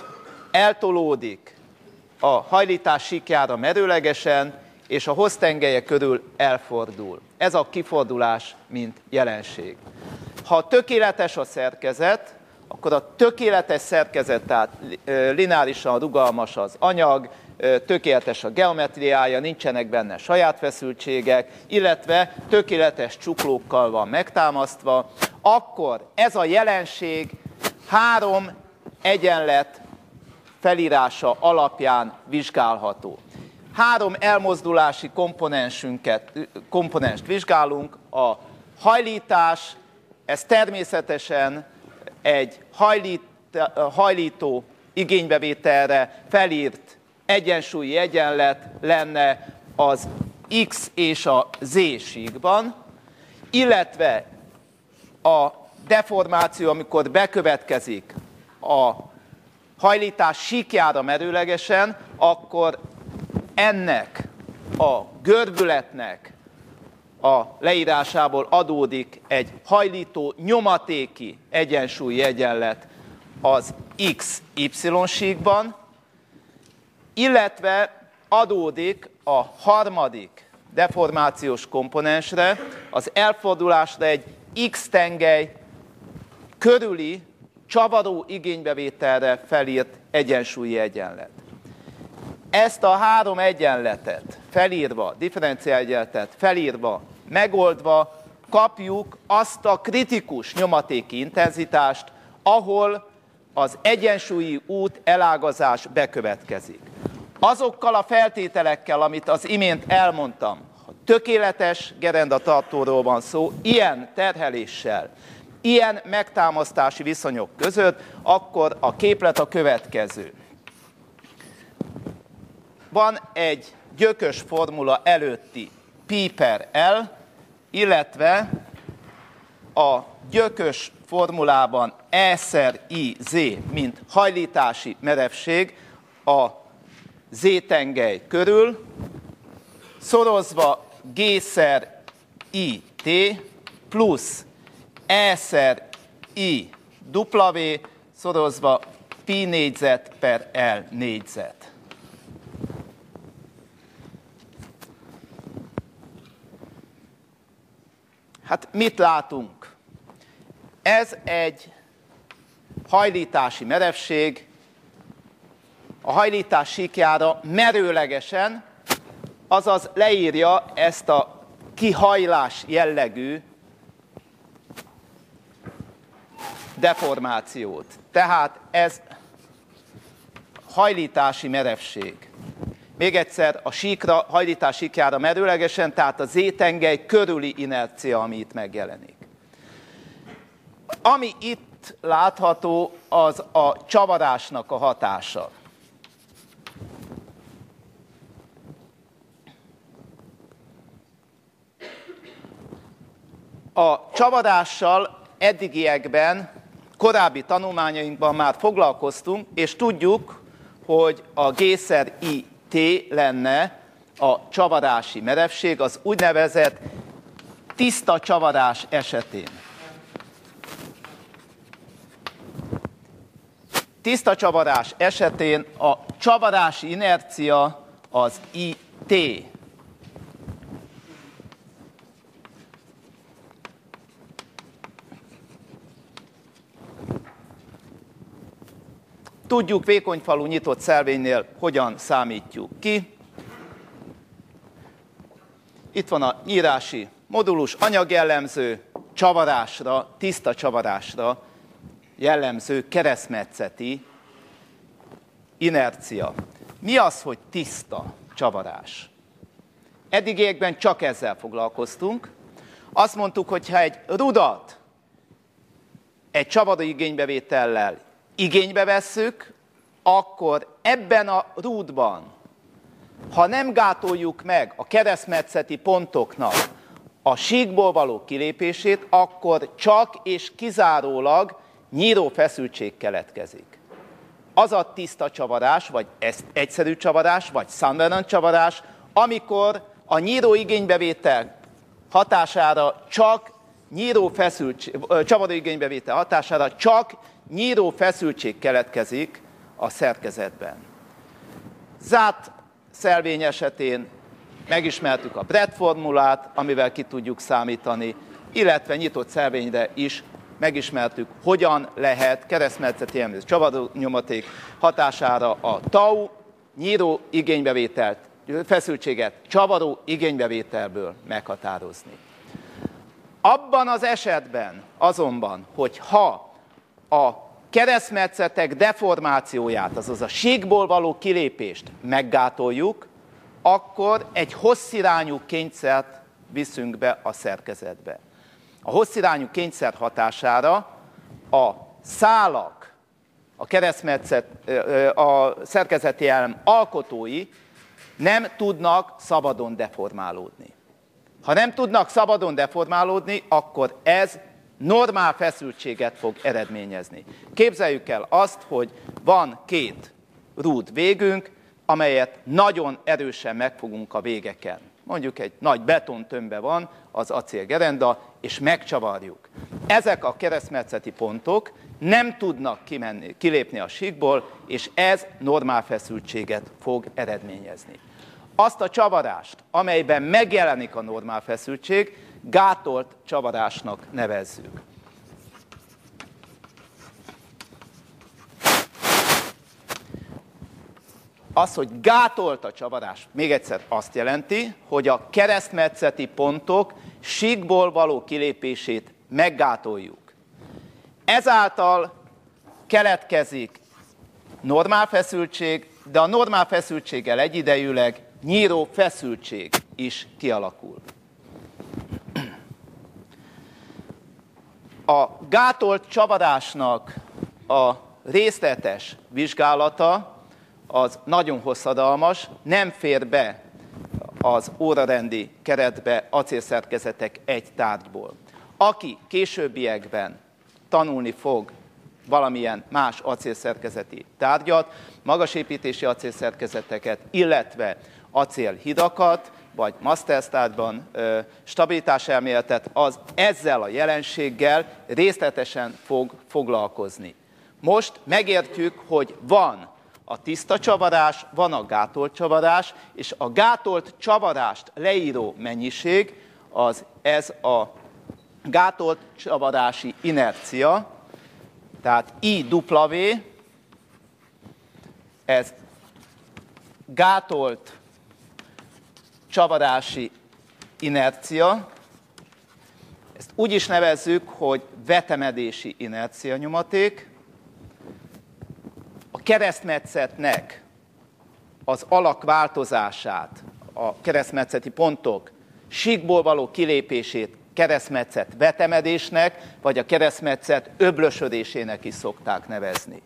eltolódik a hajlítás síkjára merőlegesen, és a hoztengelye körül elfordul. Ez a kifordulás, mint jelenség. Ha tökéletes a szerkezet, akkor a tökéletes szerkezet, tehát lineárisan rugalmas az anyag, tökéletes a geometriája, nincsenek benne saját feszültségek, illetve tökéletes csuklókkal van megtámasztva, akkor ez a jelenség három egyenlet felírása alapján vizsgálható. Három elmozdulási komponensünket, komponenst vizsgálunk, a hajlítás, ez természetesen egy hajlít, hajlító igénybevételre felírt egyensúlyi egyenlet lenne az X és a Z síkban, illetve a deformáció, amikor bekövetkezik a hajlítás síkjára merőlegesen, akkor ennek a görbületnek a leírásából adódik egy hajlító nyomatéki egyensúlyi egyenlet az X Y síkban, illetve adódik a harmadik deformációs komponensre, az elfordulásra egy X-tengely körüli csavaró igénybevételre felírt egyensúlyi egyenlet. Ezt a három egyenletet felírva, differenciál egyenletet felírva, megoldva kapjuk azt a kritikus nyomatéki intenzitást, ahol az egyensúlyi út elágazás bekövetkezik. Azokkal a feltételekkel, amit az imént elmondtam, ha tökéletes gerendatartóról van szó, ilyen terheléssel, ilyen megtámasztási viszonyok között, akkor a képlet a következő. Van egy gyökös formula előtti Pi per L, illetve a gyökös formulában E szer I Z, mint hajlítási merevség a Z-tengely körül, szorozva G szer I T plusz E szer I W szorozva Pi négyzet per L négyzet. Hát mit látunk? Ez egy hajlítási merevség, a hajlítás síkjára merőlegesen, azaz leírja ezt a kihajlás jellegű deformációt. Tehát ez hajlítási merevség. Még egyszer, a síkra, hajlítás síkjára merőlegesen, tehát a Z-tengely körüli inercia, ami itt megjelenik. Ami itt látható, az a csavarásnak a hatása. A csavarással eddigiekben, korábbi tanulmányainkban már foglalkoztunk, és tudjuk, hogy a G szer I T lenne a csavarási merevség az úgynevezett tiszta csavarás esetén. Tiszta csavarás esetén a csavarási inercia az I T. Tudjuk vékonyfalú nyitott szelvénynél hogyan számítjuk ki. Itt van a nyírási modulus, anyagjellemző, csavarásra, tiszta csavarásra jellemző keresztmetszeti inercia. Mi az, hogy tiszta csavarás? Eddigiekben csak ezzel foglalkoztunk. Azt mondtuk, hogy ha egy rudat egy csavaró igénybevétellel igénybe vesszük, akkor ebben a rúdban, ha nem gátoljuk meg a keresztmetszeti pontoknak a síkból való kilépését, akkor csak és kizárólag nyíró feszültség keletkezik. Az a tiszta csavarás, vagy egyszerű csavarás, vagy Sutherland csavarás, amikor a nyíró igénybevétel hatására csak nyíró feszültség, csavaró igénybevétel hatására csak nyíró feszültség keletkezik a szerkezetben. Zárt szelvény esetén megismertük a Brett formulát, amivel ki tudjuk számítani, illetve nyitott szelvényre is megismertük, hogyan lehet keresztmetszeti emlős csavaronyomaték hatására a tau nyíró igénybevételt, feszültséget csavaró igénybevételből meghatározni. Abban az esetben azonban, hogy ha a keresztmetszetek deformációját, azaz a síkból való kilépést meggátoljuk, akkor egy hosszirányú kényszert viszünk be a szerkezetbe. A hosszirányú kényszer hatására a szálak, a keresztmetszet, a szerkezeti elem alkotói nem tudnak szabadon deformálódni. Ha nem tudnak szabadon deformálódni, akkor ez normál feszültséget fog eredményezni. Képzeljük el azt, hogy van két rúd végünk, amelyet nagyon erősen megfogunk a végeken. Mondjuk egy nagy betontömbbe van az acélgerenda, és megcsavarjuk. Ezek a keresztmetszeti pontok nem tudnak kimenni, kilépni a síkból, és ez normál feszültséget fog eredményezni. Azt a csavarást, amelyben megjelenik a normál feszültség, gátolt csavarásnak nevezzük. Az, hogy gátolt a csavarás, még egyszer azt jelenti, hogy a keresztmetszeti pontok síkból való kilépését meggátoljuk. Ezáltal keletkezik normál feszültség, de a normál feszültséggel egyidejűleg nyíró feszültség is kialakul. A gátolt csavarásnak a részletes vizsgálata az nagyon hosszadalmas, nem fér be az órarendi keretbe acélszerkezetek egy tárgyból. Aki későbbiekben tanulni fog valamilyen más acélszerkezeti tárgyat, magasépítési acélszerkezeteket, illetve acélhidakat, vagy masterstárgyban stabilitáselméletet, az ezzel a jelenséggel részletesen fog foglalkozni. Most megértjük, hogy van a tiszta csavarás, van a gátolt csavarás, és a gátolt csavarást leíró mennyiség, az ez a gátolt csavarási inercia, tehát I W, ez gátolt csavarási inercia, ezt úgy is nevezzük, hogy vetemedési inercia nyomaték. A keresztmetszetnek az alakváltozását, a keresztmetszeti pontok síkból való kilépését keresztmetszet vetemedésnek, vagy a keresztmetszet öblösödésének is szokták nevezni.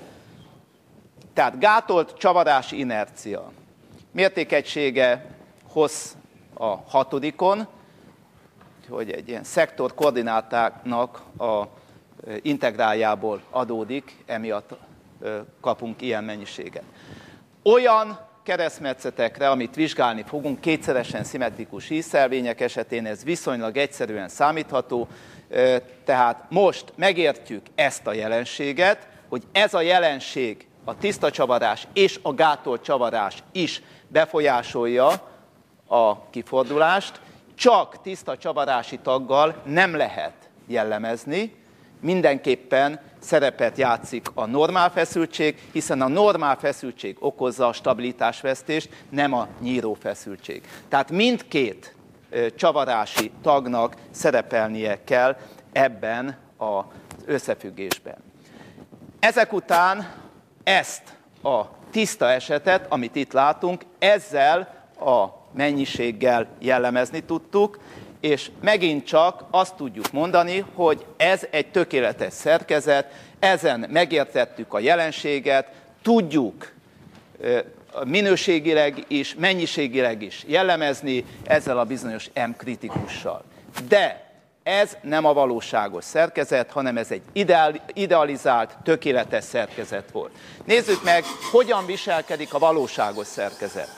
Tehát gátolt csavarási inercia. Mértékegysége hossz a hatodikon, hogy egy ilyen szektor koordinátáknak a integráljából adódik, emiatt kapunk ilyen mennyiséget. Olyan keresztmetszetekre, amit vizsgálni fogunk, kétszeresen szimmetrikus ízszelvények esetén ez viszonylag egyszerűen számítható, tehát most megértjük ezt a jelenséget, hogy ez a jelenség, a tiszta csavarás és a gátolt csavarás is befolyásolja a kifordulást, csak tiszta csavarási taggal nem lehet jellemezni, mindenképpen szerepet játszik a normál feszültség, hiszen a normál feszültség okozza a stabilitásvesztést, nem a nyíró feszültség. Tehát mindkét csavarási tagnak szerepelnie kell ebben az összefüggésben. Ezek után ezt a tiszta esetet, amit itt látunk, ezzel a mennyiséggel jellemezni tudtuk, és megint csak azt tudjuk mondani, hogy ez egy tökéletes szerkezet, ezen megértettük a jelenséget, tudjuk minőségileg is, mennyiségileg is jellemezni ezzel a bizonyos M kritikussal. De ez nem a valóságos szerkezet, hanem ez egy idealizált, tökéletes szerkezet volt. Nézzük meg, hogyan viselkedik a valóságos szerkezet.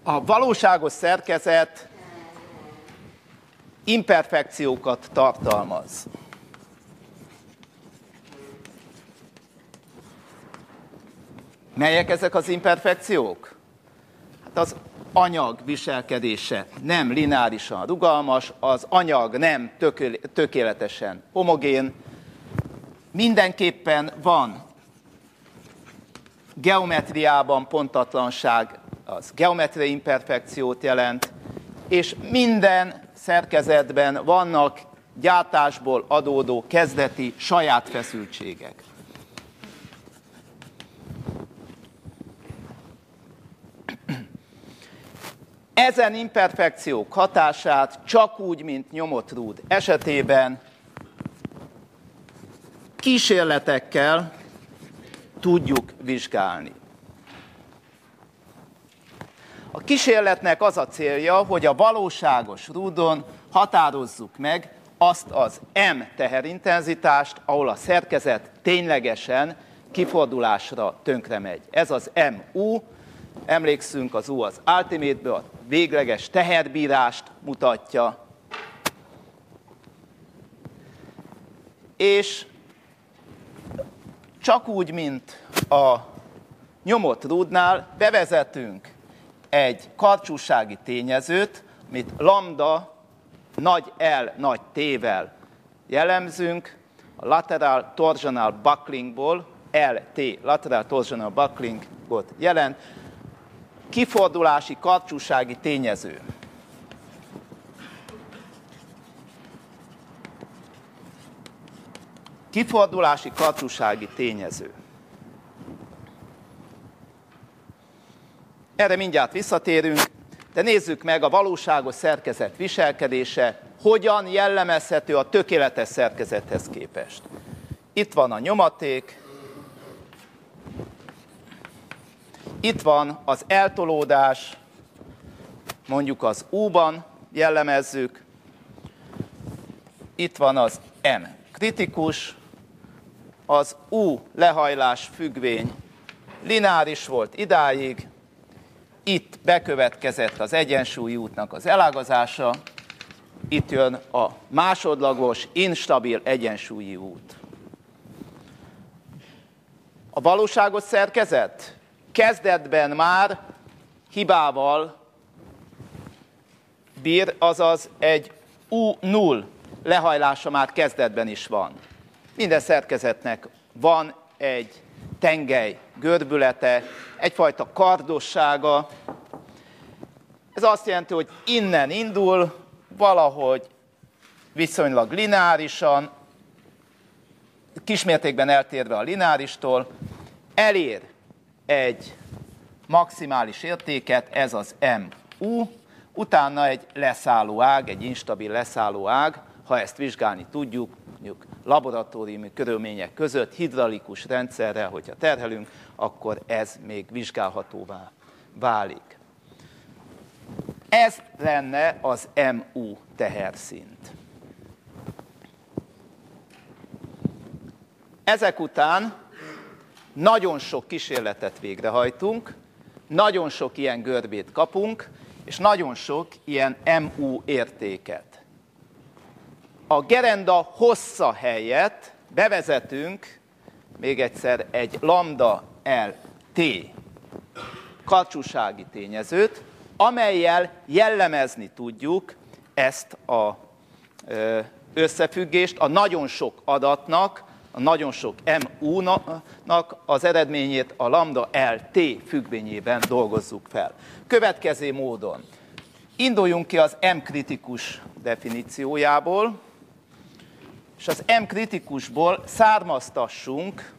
A valóságos szerkezet imperfekciókat tartalmaz. Melyek ezek az imperfekciók? Hát az anyag viselkedése nem lineárisan rugalmas, az anyag nem tökéletesen homogén, mindenképpen van geometriában pontatlanság, az geometriai imperfekciót jelent, és minden szerkezetben vannak gyártásból adódó kezdeti saját feszültségek. Ezen imperfekciók hatását csak úgy, mint nyomott rúd esetében kísérletekkel tudjuk vizsgálni. A kísérletnek az a célja, hogy a valóságos rúdon határozzuk meg azt az M teherintenzitást, ahol a szerkezet ténylegesen kifordulásra tönkre megy. Ez az em u, emlékszünk, az U az ultimate-ből, a végleges teherbírást mutatja. És csak úgy, mint a nyomott rúdnál bevezetünk egy karcsúsági tényezőt, amit lambda nagy L nagy T-vel jellemzünk, a lateral torsional bucklingból, el té, lateral torsional bucklingot jelent, kifordulási karcsúsági tényező. Kifordulási karcsúsági tényező. Erre mindjárt visszatérünk, de nézzük meg a valóságos szerkezet viselkedése, hogyan jellemezhető a tökéletes szerkezethez képest. Itt van a nyomaték, itt van az eltolódás, mondjuk az U-ban jellemezzük, itt van az M kritikus, az U lehajlás függvény lineáris volt idáig, itt bekövetkezett az egyensúlyi útnak az elágazása, itt jön a másodlagos, instabil egyensúlyi út. A valóságos szerkezet kezdetben már hibával bír, azaz egy U null lehajlása már kezdetben is van. Minden szerkezetnek van egy tengely görbülete, egyfajta kardossága. Ez azt jelenti, hogy innen indul, valahogy viszonylag lineárisan, kismértékben eltérve a lineáristól, elér egy maximális értéket, ez az em u, utána egy leszálló ág, egy instabil leszálló ág, ha ezt vizsgálni tudjuk, mondjuk laboratóriumi körülmények között, hidraulikus rendszerrel, hogyha terhelünk, akkor ez még vizsgálhatóvá válik. Ez lenne az em u teherszint. Ezek után nagyon sok kísérletet végrehajtunk, nagyon sok ilyen görbét kapunk, és nagyon sok ilyen em u értéket. A gerenda hossza helyett bevezetünk még egyszer egy lambda el té karcsúsági tényezőt, amellyel jellemezni tudjuk ezt az összefüggést, a nagyon sok adatnak, a nagyon sok em u-nak az eredményét a lambda el té függvényében dolgozzuk fel. Következő módon induljunk ki az M kritikus definíciójából, és az M kritikusból származtassunk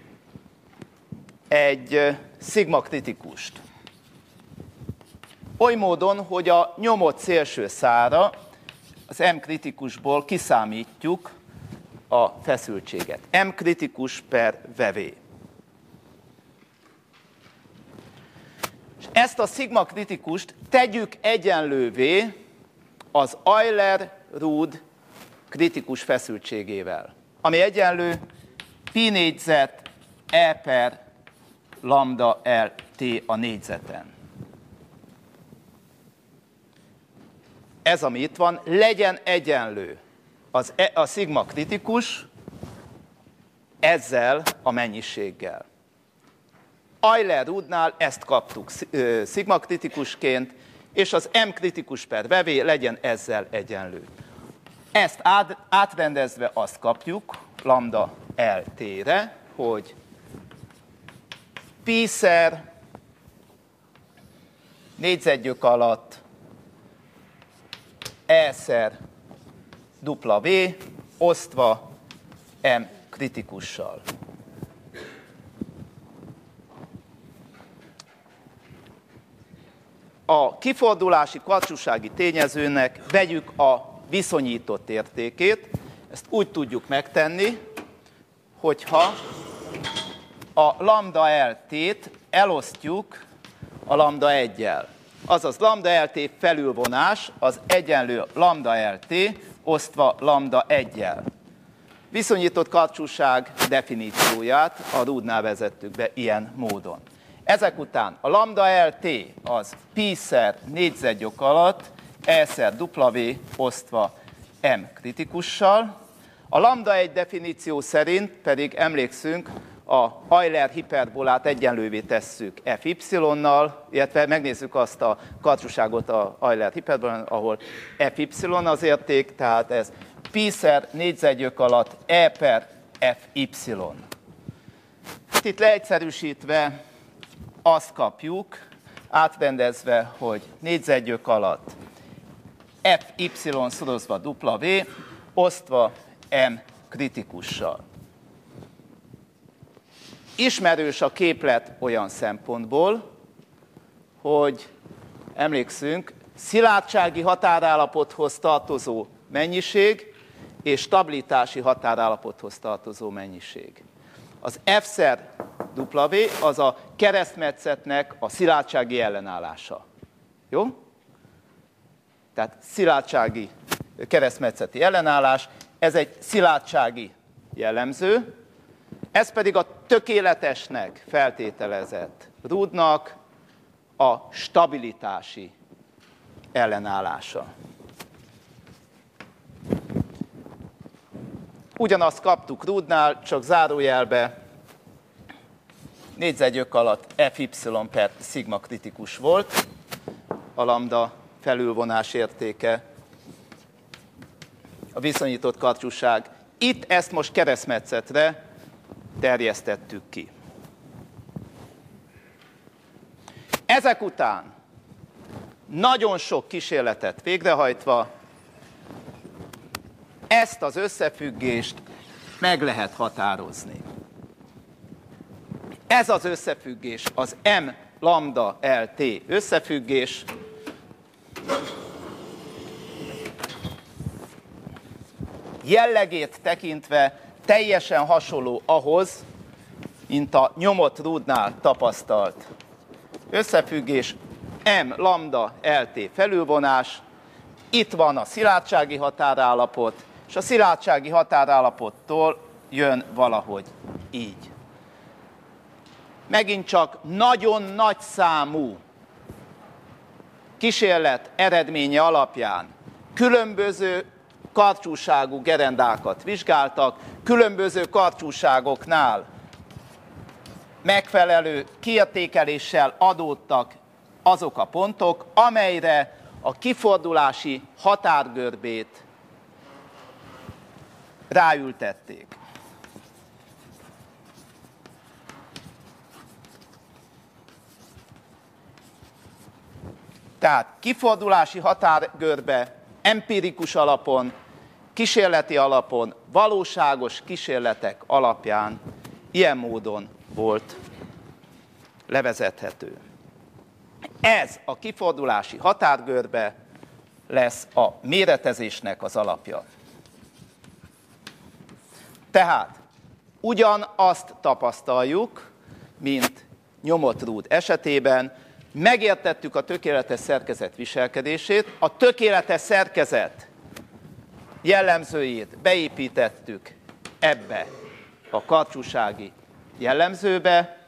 egy szigma kritikust. Oly módon, hogy a nyomott szélső szára az M kritikusból kiszámítjuk a feszültséget. M kritikus per vevé. És ezt a szigma kritikust tegyük egyenlővé az Euler-Ruud kritikus feszültségével, ami egyenlő pi négyzet E per lambda el té a négyzeten. ez ami itt van, legyen egyenlő az, a szigma kritikus ezzel a mennyiséggel. Euler-Rudnál ezt kaptuk szigma kritikusként, és az M kritikus per V legyen ezzel egyenlő. Ezt át, átrendezve azt kapjuk lambda L T-re, hogy pi-szer négyzetgyök alatt E-szer dupla V osztva M kritikussal. A kifordulási karcsúsági tényezőnek vegyük a viszonyított értékét. Ezt úgy tudjuk megtenni, hogyha a lambda L T-t elosztjuk a lambda egyel. Azaz lambda L T felülvonás az egyenlő lambda L T osztva lambda egyel. Viszonyított karcsúság definícióját a Rudnál vezettük be ilyen módon. Ezek után a lambda L T az pi-szer négyzetgyök alatt E-szer dupla V osztva M kritikussal. A lambda egy definíció szerint pedig emlékszünk, a Euler hiperbolát egyenlővé tesszük F Y-nal, illetve megnézzük azt a karcsúságot a Euler hiperbolán, ahol F Y az érték, tehát ez pi-szer négyzetgyök alatt E per F Y. Itt leegyszerűsítve azt kapjuk, átrendezve, hogy négyzetgyök alatt F Y szorozva dupla V osztva M kritikussal. Ismerős a képlet olyan szempontból, hogy emlékszünk, szilárdsági határállapothoz tartozó mennyiség és stabilitási határállapothoz tartozó mennyiség. Az F-szer dupla V az a keresztmetszetnek a szilárdsági ellenállása. Jó? Tehát szilárdsági keresztmetszeti ellenállás, ez egy szilárdsági jellemző, ez pedig a tökéletesnek feltételezett Rudnak a stabilitási ellenállása. Ugyanazt kaptuk Rudnál, csak zárójelbe négyzetgyök alatt F Y per szigma kritikus volt, a lambda felülvonás értéke, a viszonyított karcsúság. Itt ezt most keresztmetszetre terjesztettük ki. Ezek után nagyon sok kísérletet végrehajtva ezt az összefüggést meg lehet határozni. Ez az összefüggés, az M lambda L T összefüggés, jellegét tekintve teljesen hasonló ahhoz, mint a nyomott Rudnál tapasztalt összefüggés, M lambda L T felülvonás, itt van a szilárdsági határállapot, és a szilárdsági határállapottól jön valahogy így. Megint csak nagyon nagy számú kísérlet eredménye alapján különböző karcsúságú gerendákat vizsgáltak, különböző karcsúságoknál megfelelő kiértékeléssel adódtak azok a pontok, amelyre a kifordulási határgörbét ráültették. Tehát kifordulási határgörbe empirikus alapon, kísérleti alapon, valóságos kísérletek alapján ilyen módon volt levezethető. Ez a kifordulási határgörbe lesz a méretezésnek az alapja. Tehát ugyanazt tapasztaljuk, mint nyomott Rud esetében, megértettük a tökéletes szerkezet viselkedését, a tökéletes szerkezet jellemzőjét beépítettük ebbe a karcsúsági jellemzőbe,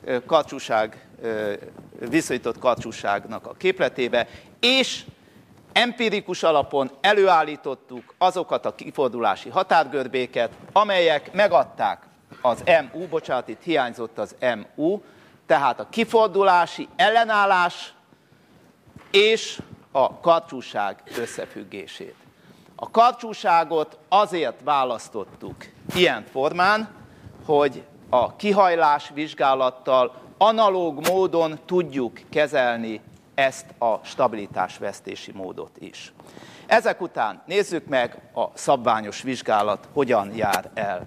karcsúság, viszonyított karcsúságnak a képletébe, és empirikus alapon előállítottuk azokat a kifordulási határgörbéket, amelyek megadták az em u, bocsánat, itt hiányzott az em u, tehát a kifordulási ellenállás és a karcsúság összefüggését. A karcsúságot azért választottuk ilyen formán, hogy a kihajlás vizsgálattal analóg módon tudjuk kezelni ezt a stabilitásvesztési módot is. Ezek után nézzük meg a szabványos vizsgálat hogyan jár el.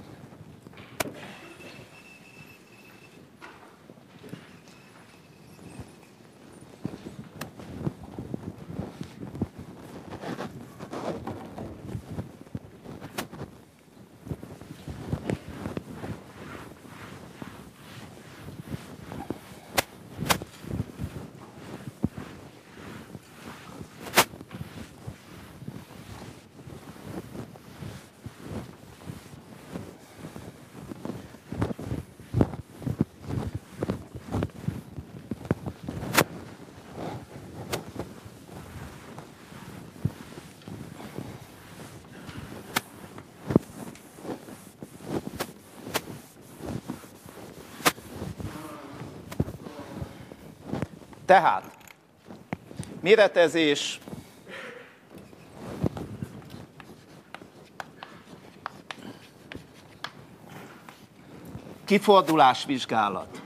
Tehát méretezés, kifordulásvizsgálat.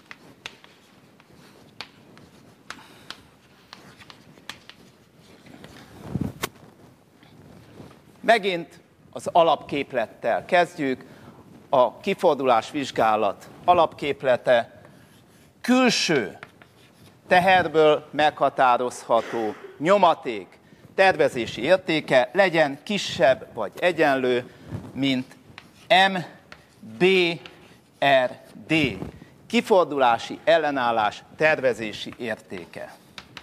Megint az alapképlettel kezdjük. A kifordulásvizsgálat alapképlete külső teherből meghatározható nyomaték tervezési értéke legyen kisebb vagy egyenlő, mint em bé er dé, kifordulási ellenállás tervezési értéke.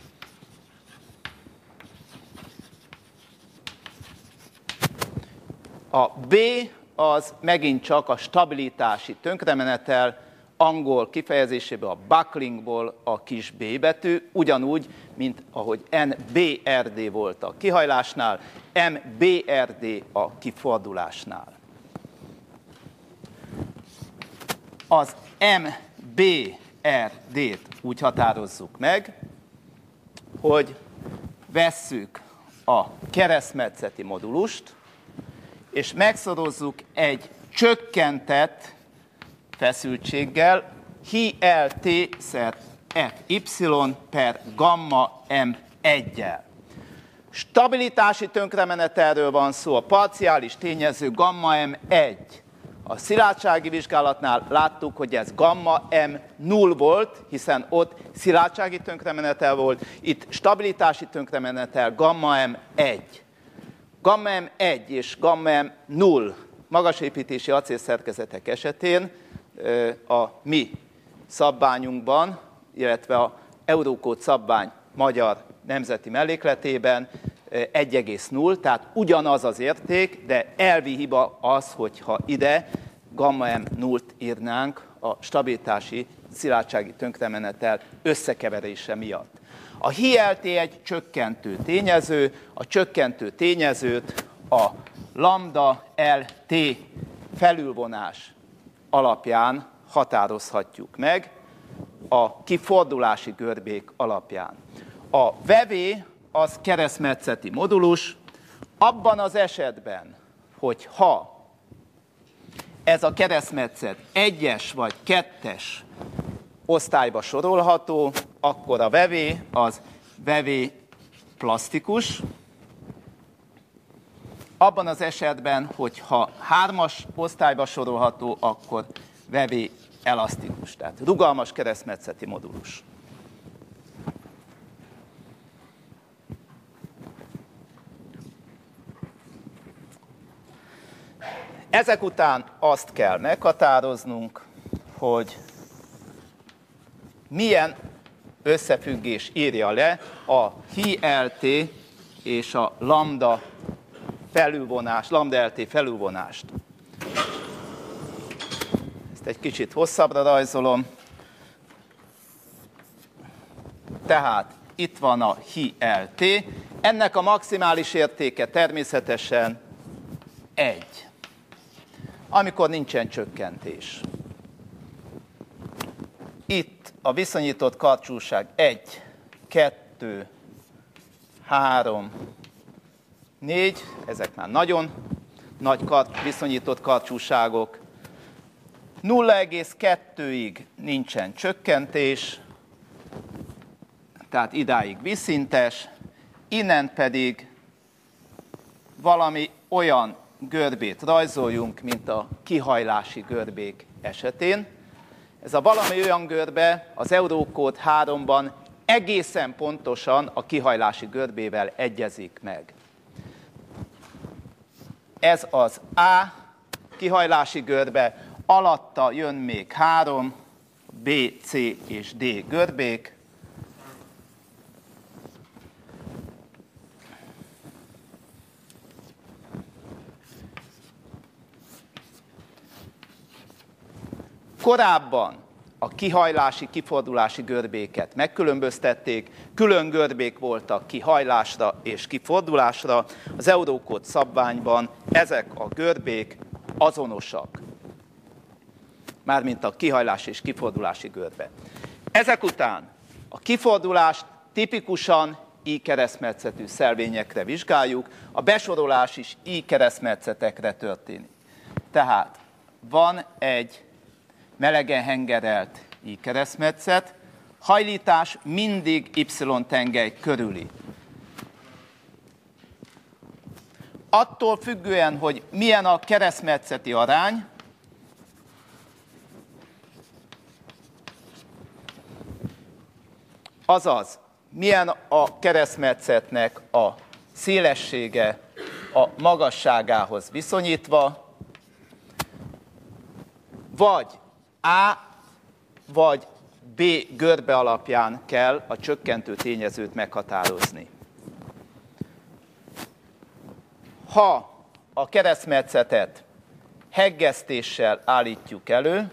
A B az megint csak a stabilitási tönkremenetel, angol kifejezéséből, a bucklingból a kis b betű, ugyanúgy, mint ahogy en bé er dé volt a kihajlásnál, em bé er dé a kifordulásnál. Az em bé er dét úgy határozzuk meg, hogy vesszük a keresztmetszeti modulust, és megszorozzuk egy csökkentett feszültséggel, hi el té szer ef ipszilon per gamma em egyel. Stabilitási tönkremenetelről van szó, a parciális tényező gamma em egy. A szilárdsági vizsgálatnál láttuk, hogy ez gamma em null volt, hiszen ott szilárdsági tönkremenetel volt, itt stabilitási tönkremenetel gamma em egy. Gamma em egy és gamma em null magasépítési acélszerkezetek esetén a mi szabványunkban, illetve a Eurókód szabvány magyar nemzeti mellékletében egy egész nulla, tehát ugyanaz az érték, de elvi hiba az, hogyha ide gamma em nullt írnánk a stabilitási szilárdsági tönkremenetel összekeverése miatt. A hi el té egy csökkentő tényező, a csökkentő tényezőt a lambda el té felülvonás alapján határozhatjuk meg, a kifordulási görbék alapján. A vevé az keresztmetszeti modulus, abban az esetben, hogy ha ez a keresztmetszet egyes vagy kettes osztályba sorolható, akkor a vevé az vevé plasztikus. Abban az esetben, hogyha hármas osztályba sorolható, akkor vevé elasztikus, tehát rugalmas keresztmetszeti modulus. Ezek után azt kell meghatároznunk, hogy milyen összefüggés írja le a hi el té és a lambda felülvonás, lambda el té felülvonást. Ezt egy kicsit hosszabbra rajzolom. Tehát itt van a hi el té, ennek a maximális értéke természetesen egy, amikor nincsen csökkentés. Itt a viszonyított karcsúság egy, kettő, három, négy, ezek már nagyon nagy kart, viszonyított karcsúságok. nulla egész kettőig nincsen csökkentés, tehát idáig vízszintes, innen pedig valami olyan görbét rajzoljunk, mint a kihajlási görbék esetén. Ez a valami olyan görbe az Eurocode háromban egészen pontosan a kihajlási görbével egyezik meg. Ez az A kihajlási görbe, alatta jön még három B, C és D görbék. Korábban a kihajlási, kifordulási görbéket megkülönböztették, külön görbék voltak kihajlásra és kifordulásra. Az Eurocode szabványban ezek a görbék azonosak, mármint a kihajlási és kifordulási görbe. Ezek után a kifordulást tipikusan I-keresztmetszetű szelvényekre vizsgáljuk, a besorolás is I-keresztmetszetekre történik. Tehát van egy melegen hengerelt I-keresztmetszet, hajlítás mindig Y-tengely körüli. Attól függően, hogy milyen a keresztmetszeti arány, azaz milyen a keresztmetszetnek a szélessége a magasságához viszonyítva, vagy A vagy B görbe alapján kell a csökkentő tényezőt meghatározni. Ha a keresztmetszetet heggesztéssel állítjuk elő,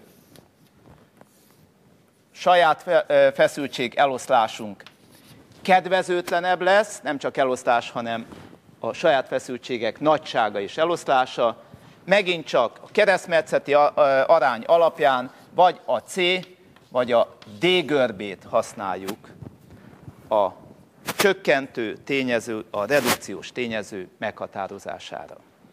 saját feszültség eloszlásunk kedvezőtlenebb lesz, nem csak eloszlás, hanem a saját feszültségek nagysága és eloszlása. Megint csak a keresztmetszeti arány alapján vagy a C, vagy a D görbét használjuk a csökkentő tényező, a redukciós tényező meghatározására.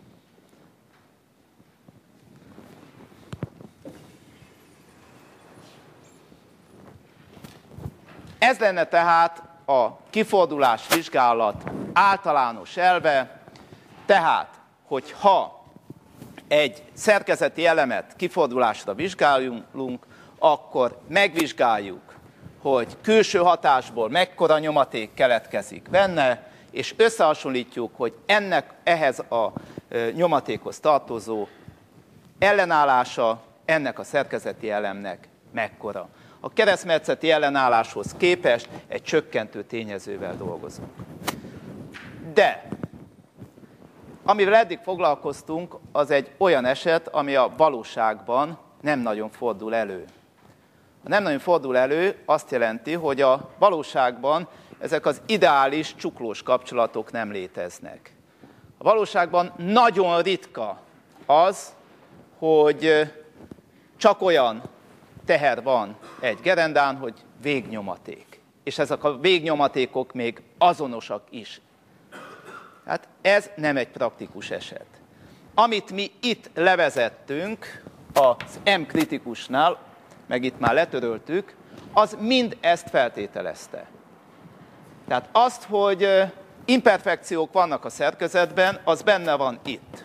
Ez lenne tehát a kifordulás vizsgálat általános elve, tehát, hogy ha egy szerkezeti elemet kifordulásra vizsgálunk, akkor megvizsgáljuk, hogy külső hatásból mekkora nyomaték keletkezik benne, és összehasonlítjuk, hogy ennek ehhez a nyomatékhoz tartozó ellenállása ennek a szerkezeti elemnek mekkora. A keresztmetszeti ellenálláshoz képest egy csökkentő tényezővel dolgozunk. De amivel eddig foglalkoztunk, az egy olyan eset, ami a valóságban nem nagyon fordul elő. Ha nem nagyon fordul elő, azt jelenti, hogy a valóságban ezek az ideális csuklós kapcsolatok nem léteznek. A valóságban nagyon ritka az, hogy csak olyan teher van egy gerendán, hogy végnyomaték. És ezek a végnyomatékok még azonosak is. Hát ez nem egy praktikus eset. Amit mi itt levezettünk az M-kritikusnál, meg itt már letöröltük, az mind ezt feltételezte. Tehát azt, hogy imperfekciók vannak a szerkezetben, az benne van itt.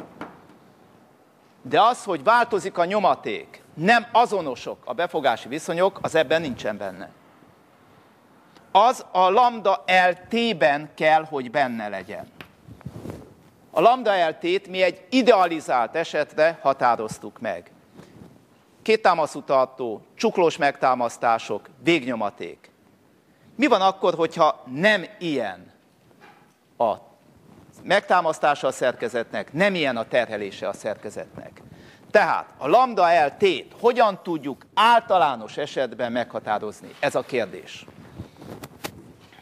De az, hogy változik a nyomaték, nem azonosok a befogási viszonyok, az ebben nincsen benne. Az a lambda el té-ben kell, hogy benne legyen. A lambda el té-t mi egy idealizált esetre határoztuk meg. Kéttámaszú tartó, csuklós megtámasztások, végnyomaték. Mi van akkor, hogyha nem ilyen a megtámasztása a szerkezetnek, nem ilyen a terhelése a szerkezetnek? Tehát a lambda el té-t hogyan tudjuk általános esetben meghatározni? Ez a kérdés.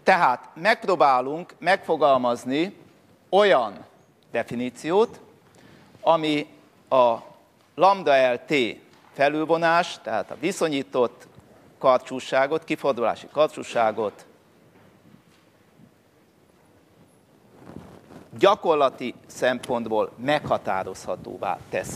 Tehát megpróbálunk megfogalmazni olyan definíciót, ami a lambda L T felülvonás, tehát a viszonyított karcsúságot, kifordulási karcsúságot gyakorlati szempontból meghatározhatóvá teszi.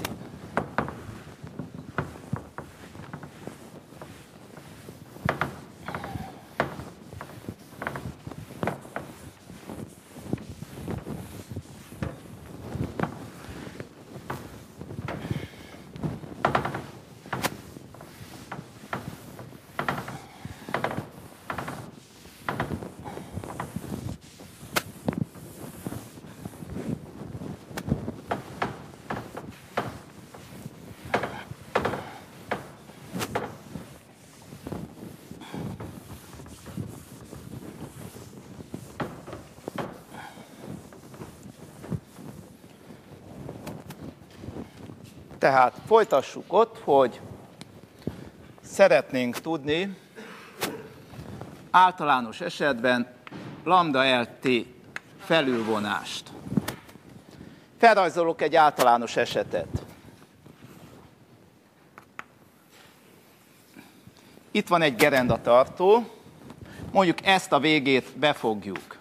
Tehát folytassuk ott, hogy szeretnénk tudni általános esetben lambda L T felülvonást. Felrajzolok egy általános esetet. Itt van egy gerendatartó, mondjuk ezt a végét befogjuk.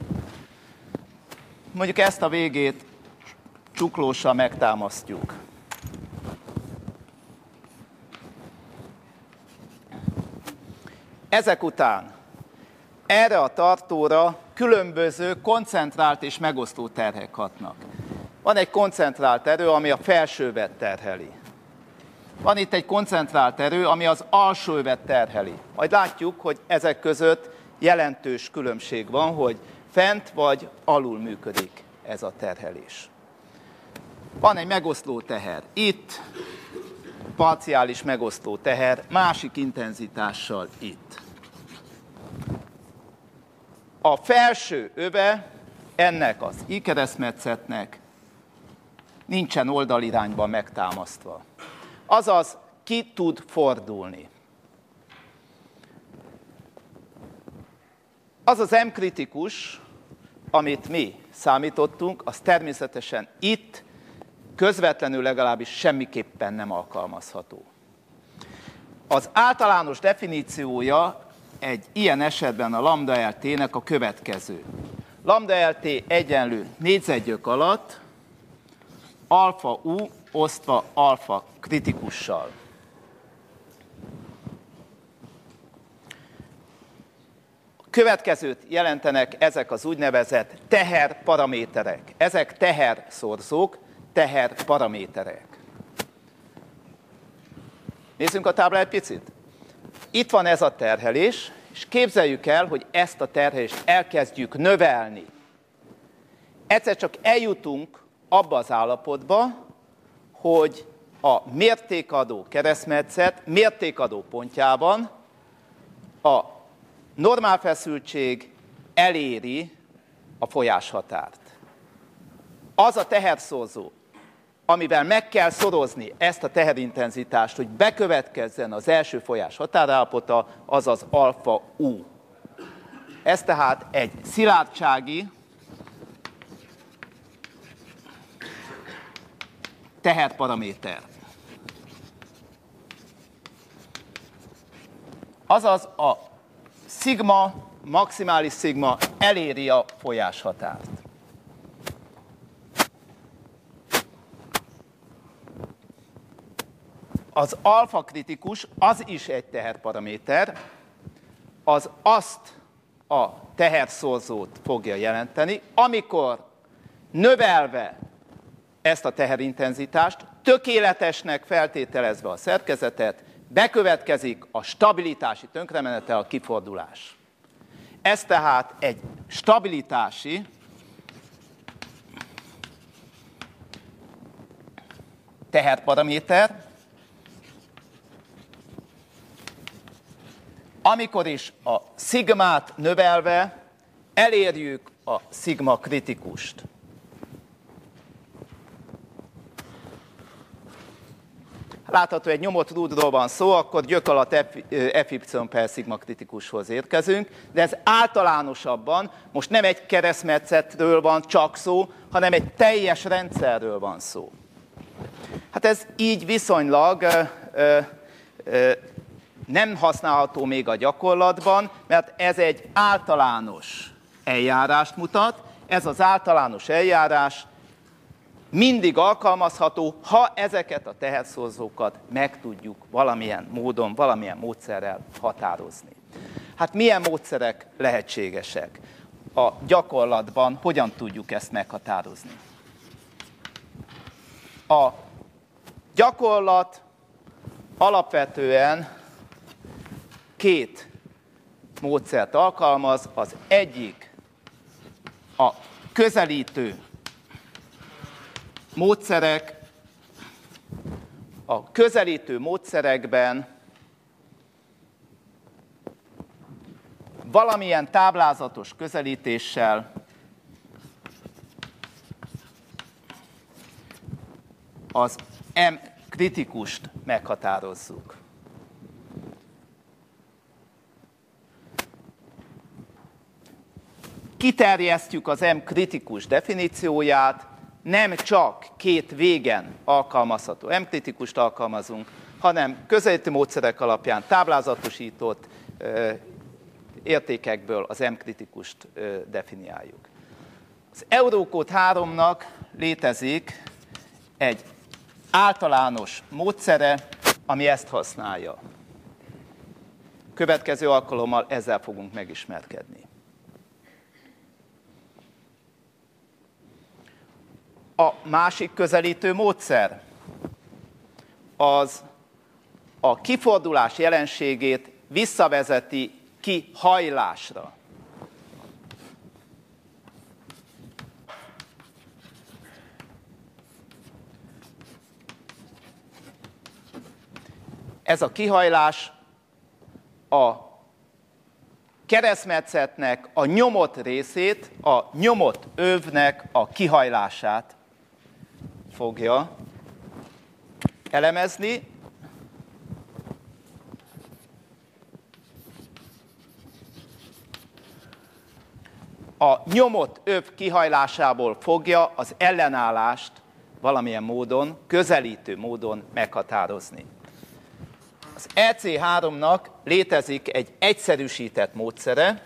Mondjuk ezt a végét csuklóssal megtámasztjuk. Ezek után erre a tartóra különböző koncentrált és megosztó terhek hatnak. Van egy koncentrált erő, ami a felsővet terheli. Van itt egy koncentrált erő, ami az alsóövet terheli. Majd látjuk, hogy ezek között jelentős különbség van, hogy fent vagy alul működik ez a terhelés. Van egy megoszló teher. Itt parciális megosztó teher, másik intenzitással itt. A felső öve ennek az I-keresztmetszetnek nincsen oldalirányban megtámasztva. Azaz ki tud fordulni. Az az M kritikus, amit mi számítottunk, az természetesen itt közvetlenül legalábbis semmiképpen nem alkalmazható. Az általános definíciója egy ilyen esetben a lambda L T-nek a következő. Lambda L T egyenlő négyzetgyök alatt alfa U osztva alfa kritikussal. Következőt jelentenek ezek az úgynevezett teherparaméterek. Ezek teherszorzók, teherparaméterek. Nézzünk a táblát egy picit. Itt van ez a terhelés, és képzeljük el, hogy ezt a terhelést elkezdjük növelni. Egyszer csak eljutunk abba az állapotba, hogy a mértékadó keresztmetszet mértékadó pontjában a normál feszültség eléri a folyáshatárt. Az a teherszorzó, amivel meg kell szorozni ezt a teherintenzitást, hogy bekövetkezzen az első folyás határállapota, az az alfa U. Ez tehát egy szilárdsági teherparaméter. Azaz a szigma, maximális szigma eléri a folyáshatárt. Az alfa kritikus, az is egy teherparaméter, az azt a teherszorzót fogja jelenteni, amikor növelve ezt a teherintenzitást, tökéletesnek feltételezve a szerkezetet, bekövetkezik a stabilitási tönkremenetel, a kifordulás. Ez tehát egy stabilitási teherparaméter, amikor is a szigmát növelve elérjük a szigma kritikust. látható, egy nyomott rúdról van szó, akkor gyök alatt F Y per szigma kritikushoz érkezünk, de ez általánosabban most nem egy keresztmetszetről van csak szó, hanem egy teljes rendszerről van szó. Hát ez így viszonylag ö, ö, ö, nem használható még a gyakorlatban, mert ez egy általános eljárást mutat. Ez az általános eljárás mindig alkalmazható, ha ezeket a teherszorzókat meg tudjuk valamilyen módon, valamilyen módszerrel határozni. Hát milyen módszerek lehetségesek? A gyakorlatban hogyan tudjuk ezt meghatározni? A gyakorlat alapvetően két módszert alkalmaz. Az egyik a közelítő módszerek. A közelítő módszerekben valamilyen táblázatos közelítéssel az M kritikust meghatározzuk. Kiterjesztjük az M kritikus definícióját, nem csak két végen alkalmazható M kritikust alkalmazunk, hanem közelítő módszerek alapján táblázatosított ö, értékekből az M kritikust ö, definiáljuk. Az Eurocode háromnak létezik egy általános módszere, ami ezt használja. Következő alkalommal ezzel fogunk megismerkedni. A másik közelítő módszer az a kifordulás jelenségét visszavezeti kihajlásra. Ez a kihajlás a keresztmetszetnek a nyomott részét, a nyomott övnek a kihajlását fogja elemezni. A nyomott öv kihajlásából fogja az ellenállást valamilyen módon, közelítő módon meghatározni. Az E C háromnak létezik egy egyszerűsített módszere,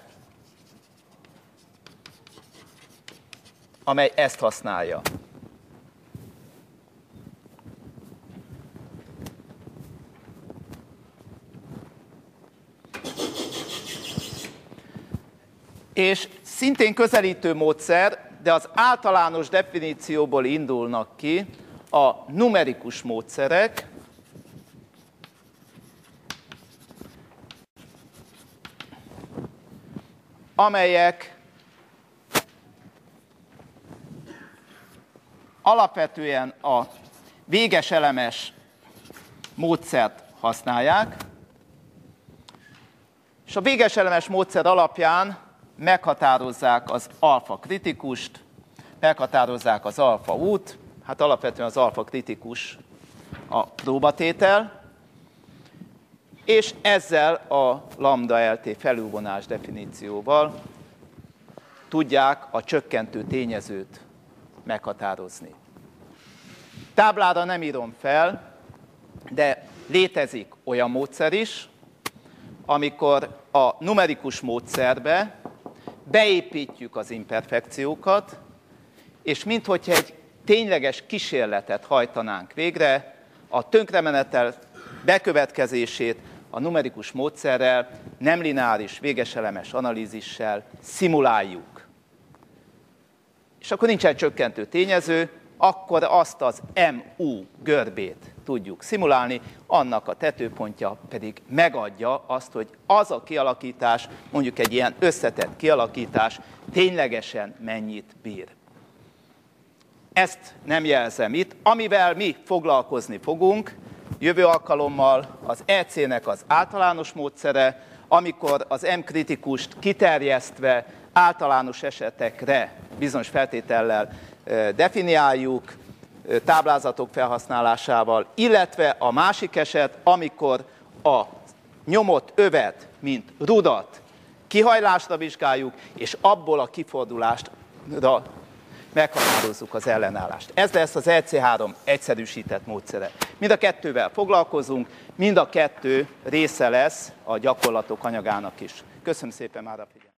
amely ezt használja. És szintén közelítő módszer, de az általános definícióból indulnak ki a numerikus módszerek, amelyek alapvetően a véges elemes módszert használják, és a véges elemes módszer alapján meghatározzák az alfa kritikust, meghatározzák az alfa út, hát alapvetően az alfa kritikus a próbatétel, és ezzel a lambda L T felülvonás definícióval tudják a csökkentő tényezőt meghatározni. Táblára nem írom fel, de létezik olyan módszer is, amikor a numerikus módszerbe beépítjük az imperfekciókat, és minthogyha egy tényleges kísérletet hajtanánk végre, a tönkremenetel bekövetkezését a numerikus módszerrel, nem lineáris végeselemes analízissel szimuláljuk. És akkor nincsen csökkentő tényező, akkor azt az M U görbét tudjuk szimulálni, annak a tetőpontja pedig megadja azt, hogy az a kialakítás, mondjuk egy ilyen összetett kialakítás ténylegesen mennyit bír. Ezt nem jelzem itt. Amivel mi foglalkozni fogunk, jövő alkalommal az E C-nek az általános módszere, amikor az M kritikust kiterjesztve általános esetekre bizonyos feltétellel definiáljuk, táblázatok felhasználásával, illetve a másik eset, amikor a nyomott övet, mint rudat kihajlásra vizsgáljuk, és abból a kifordulásra meghatározzuk az ellenállást. Ez lesz az E C három egyszerűsített módszere. Mind a kettővel foglalkozunk, mind a kettő része lesz a gyakorlatok anyagának is. Köszönöm szépen már a figyelmet!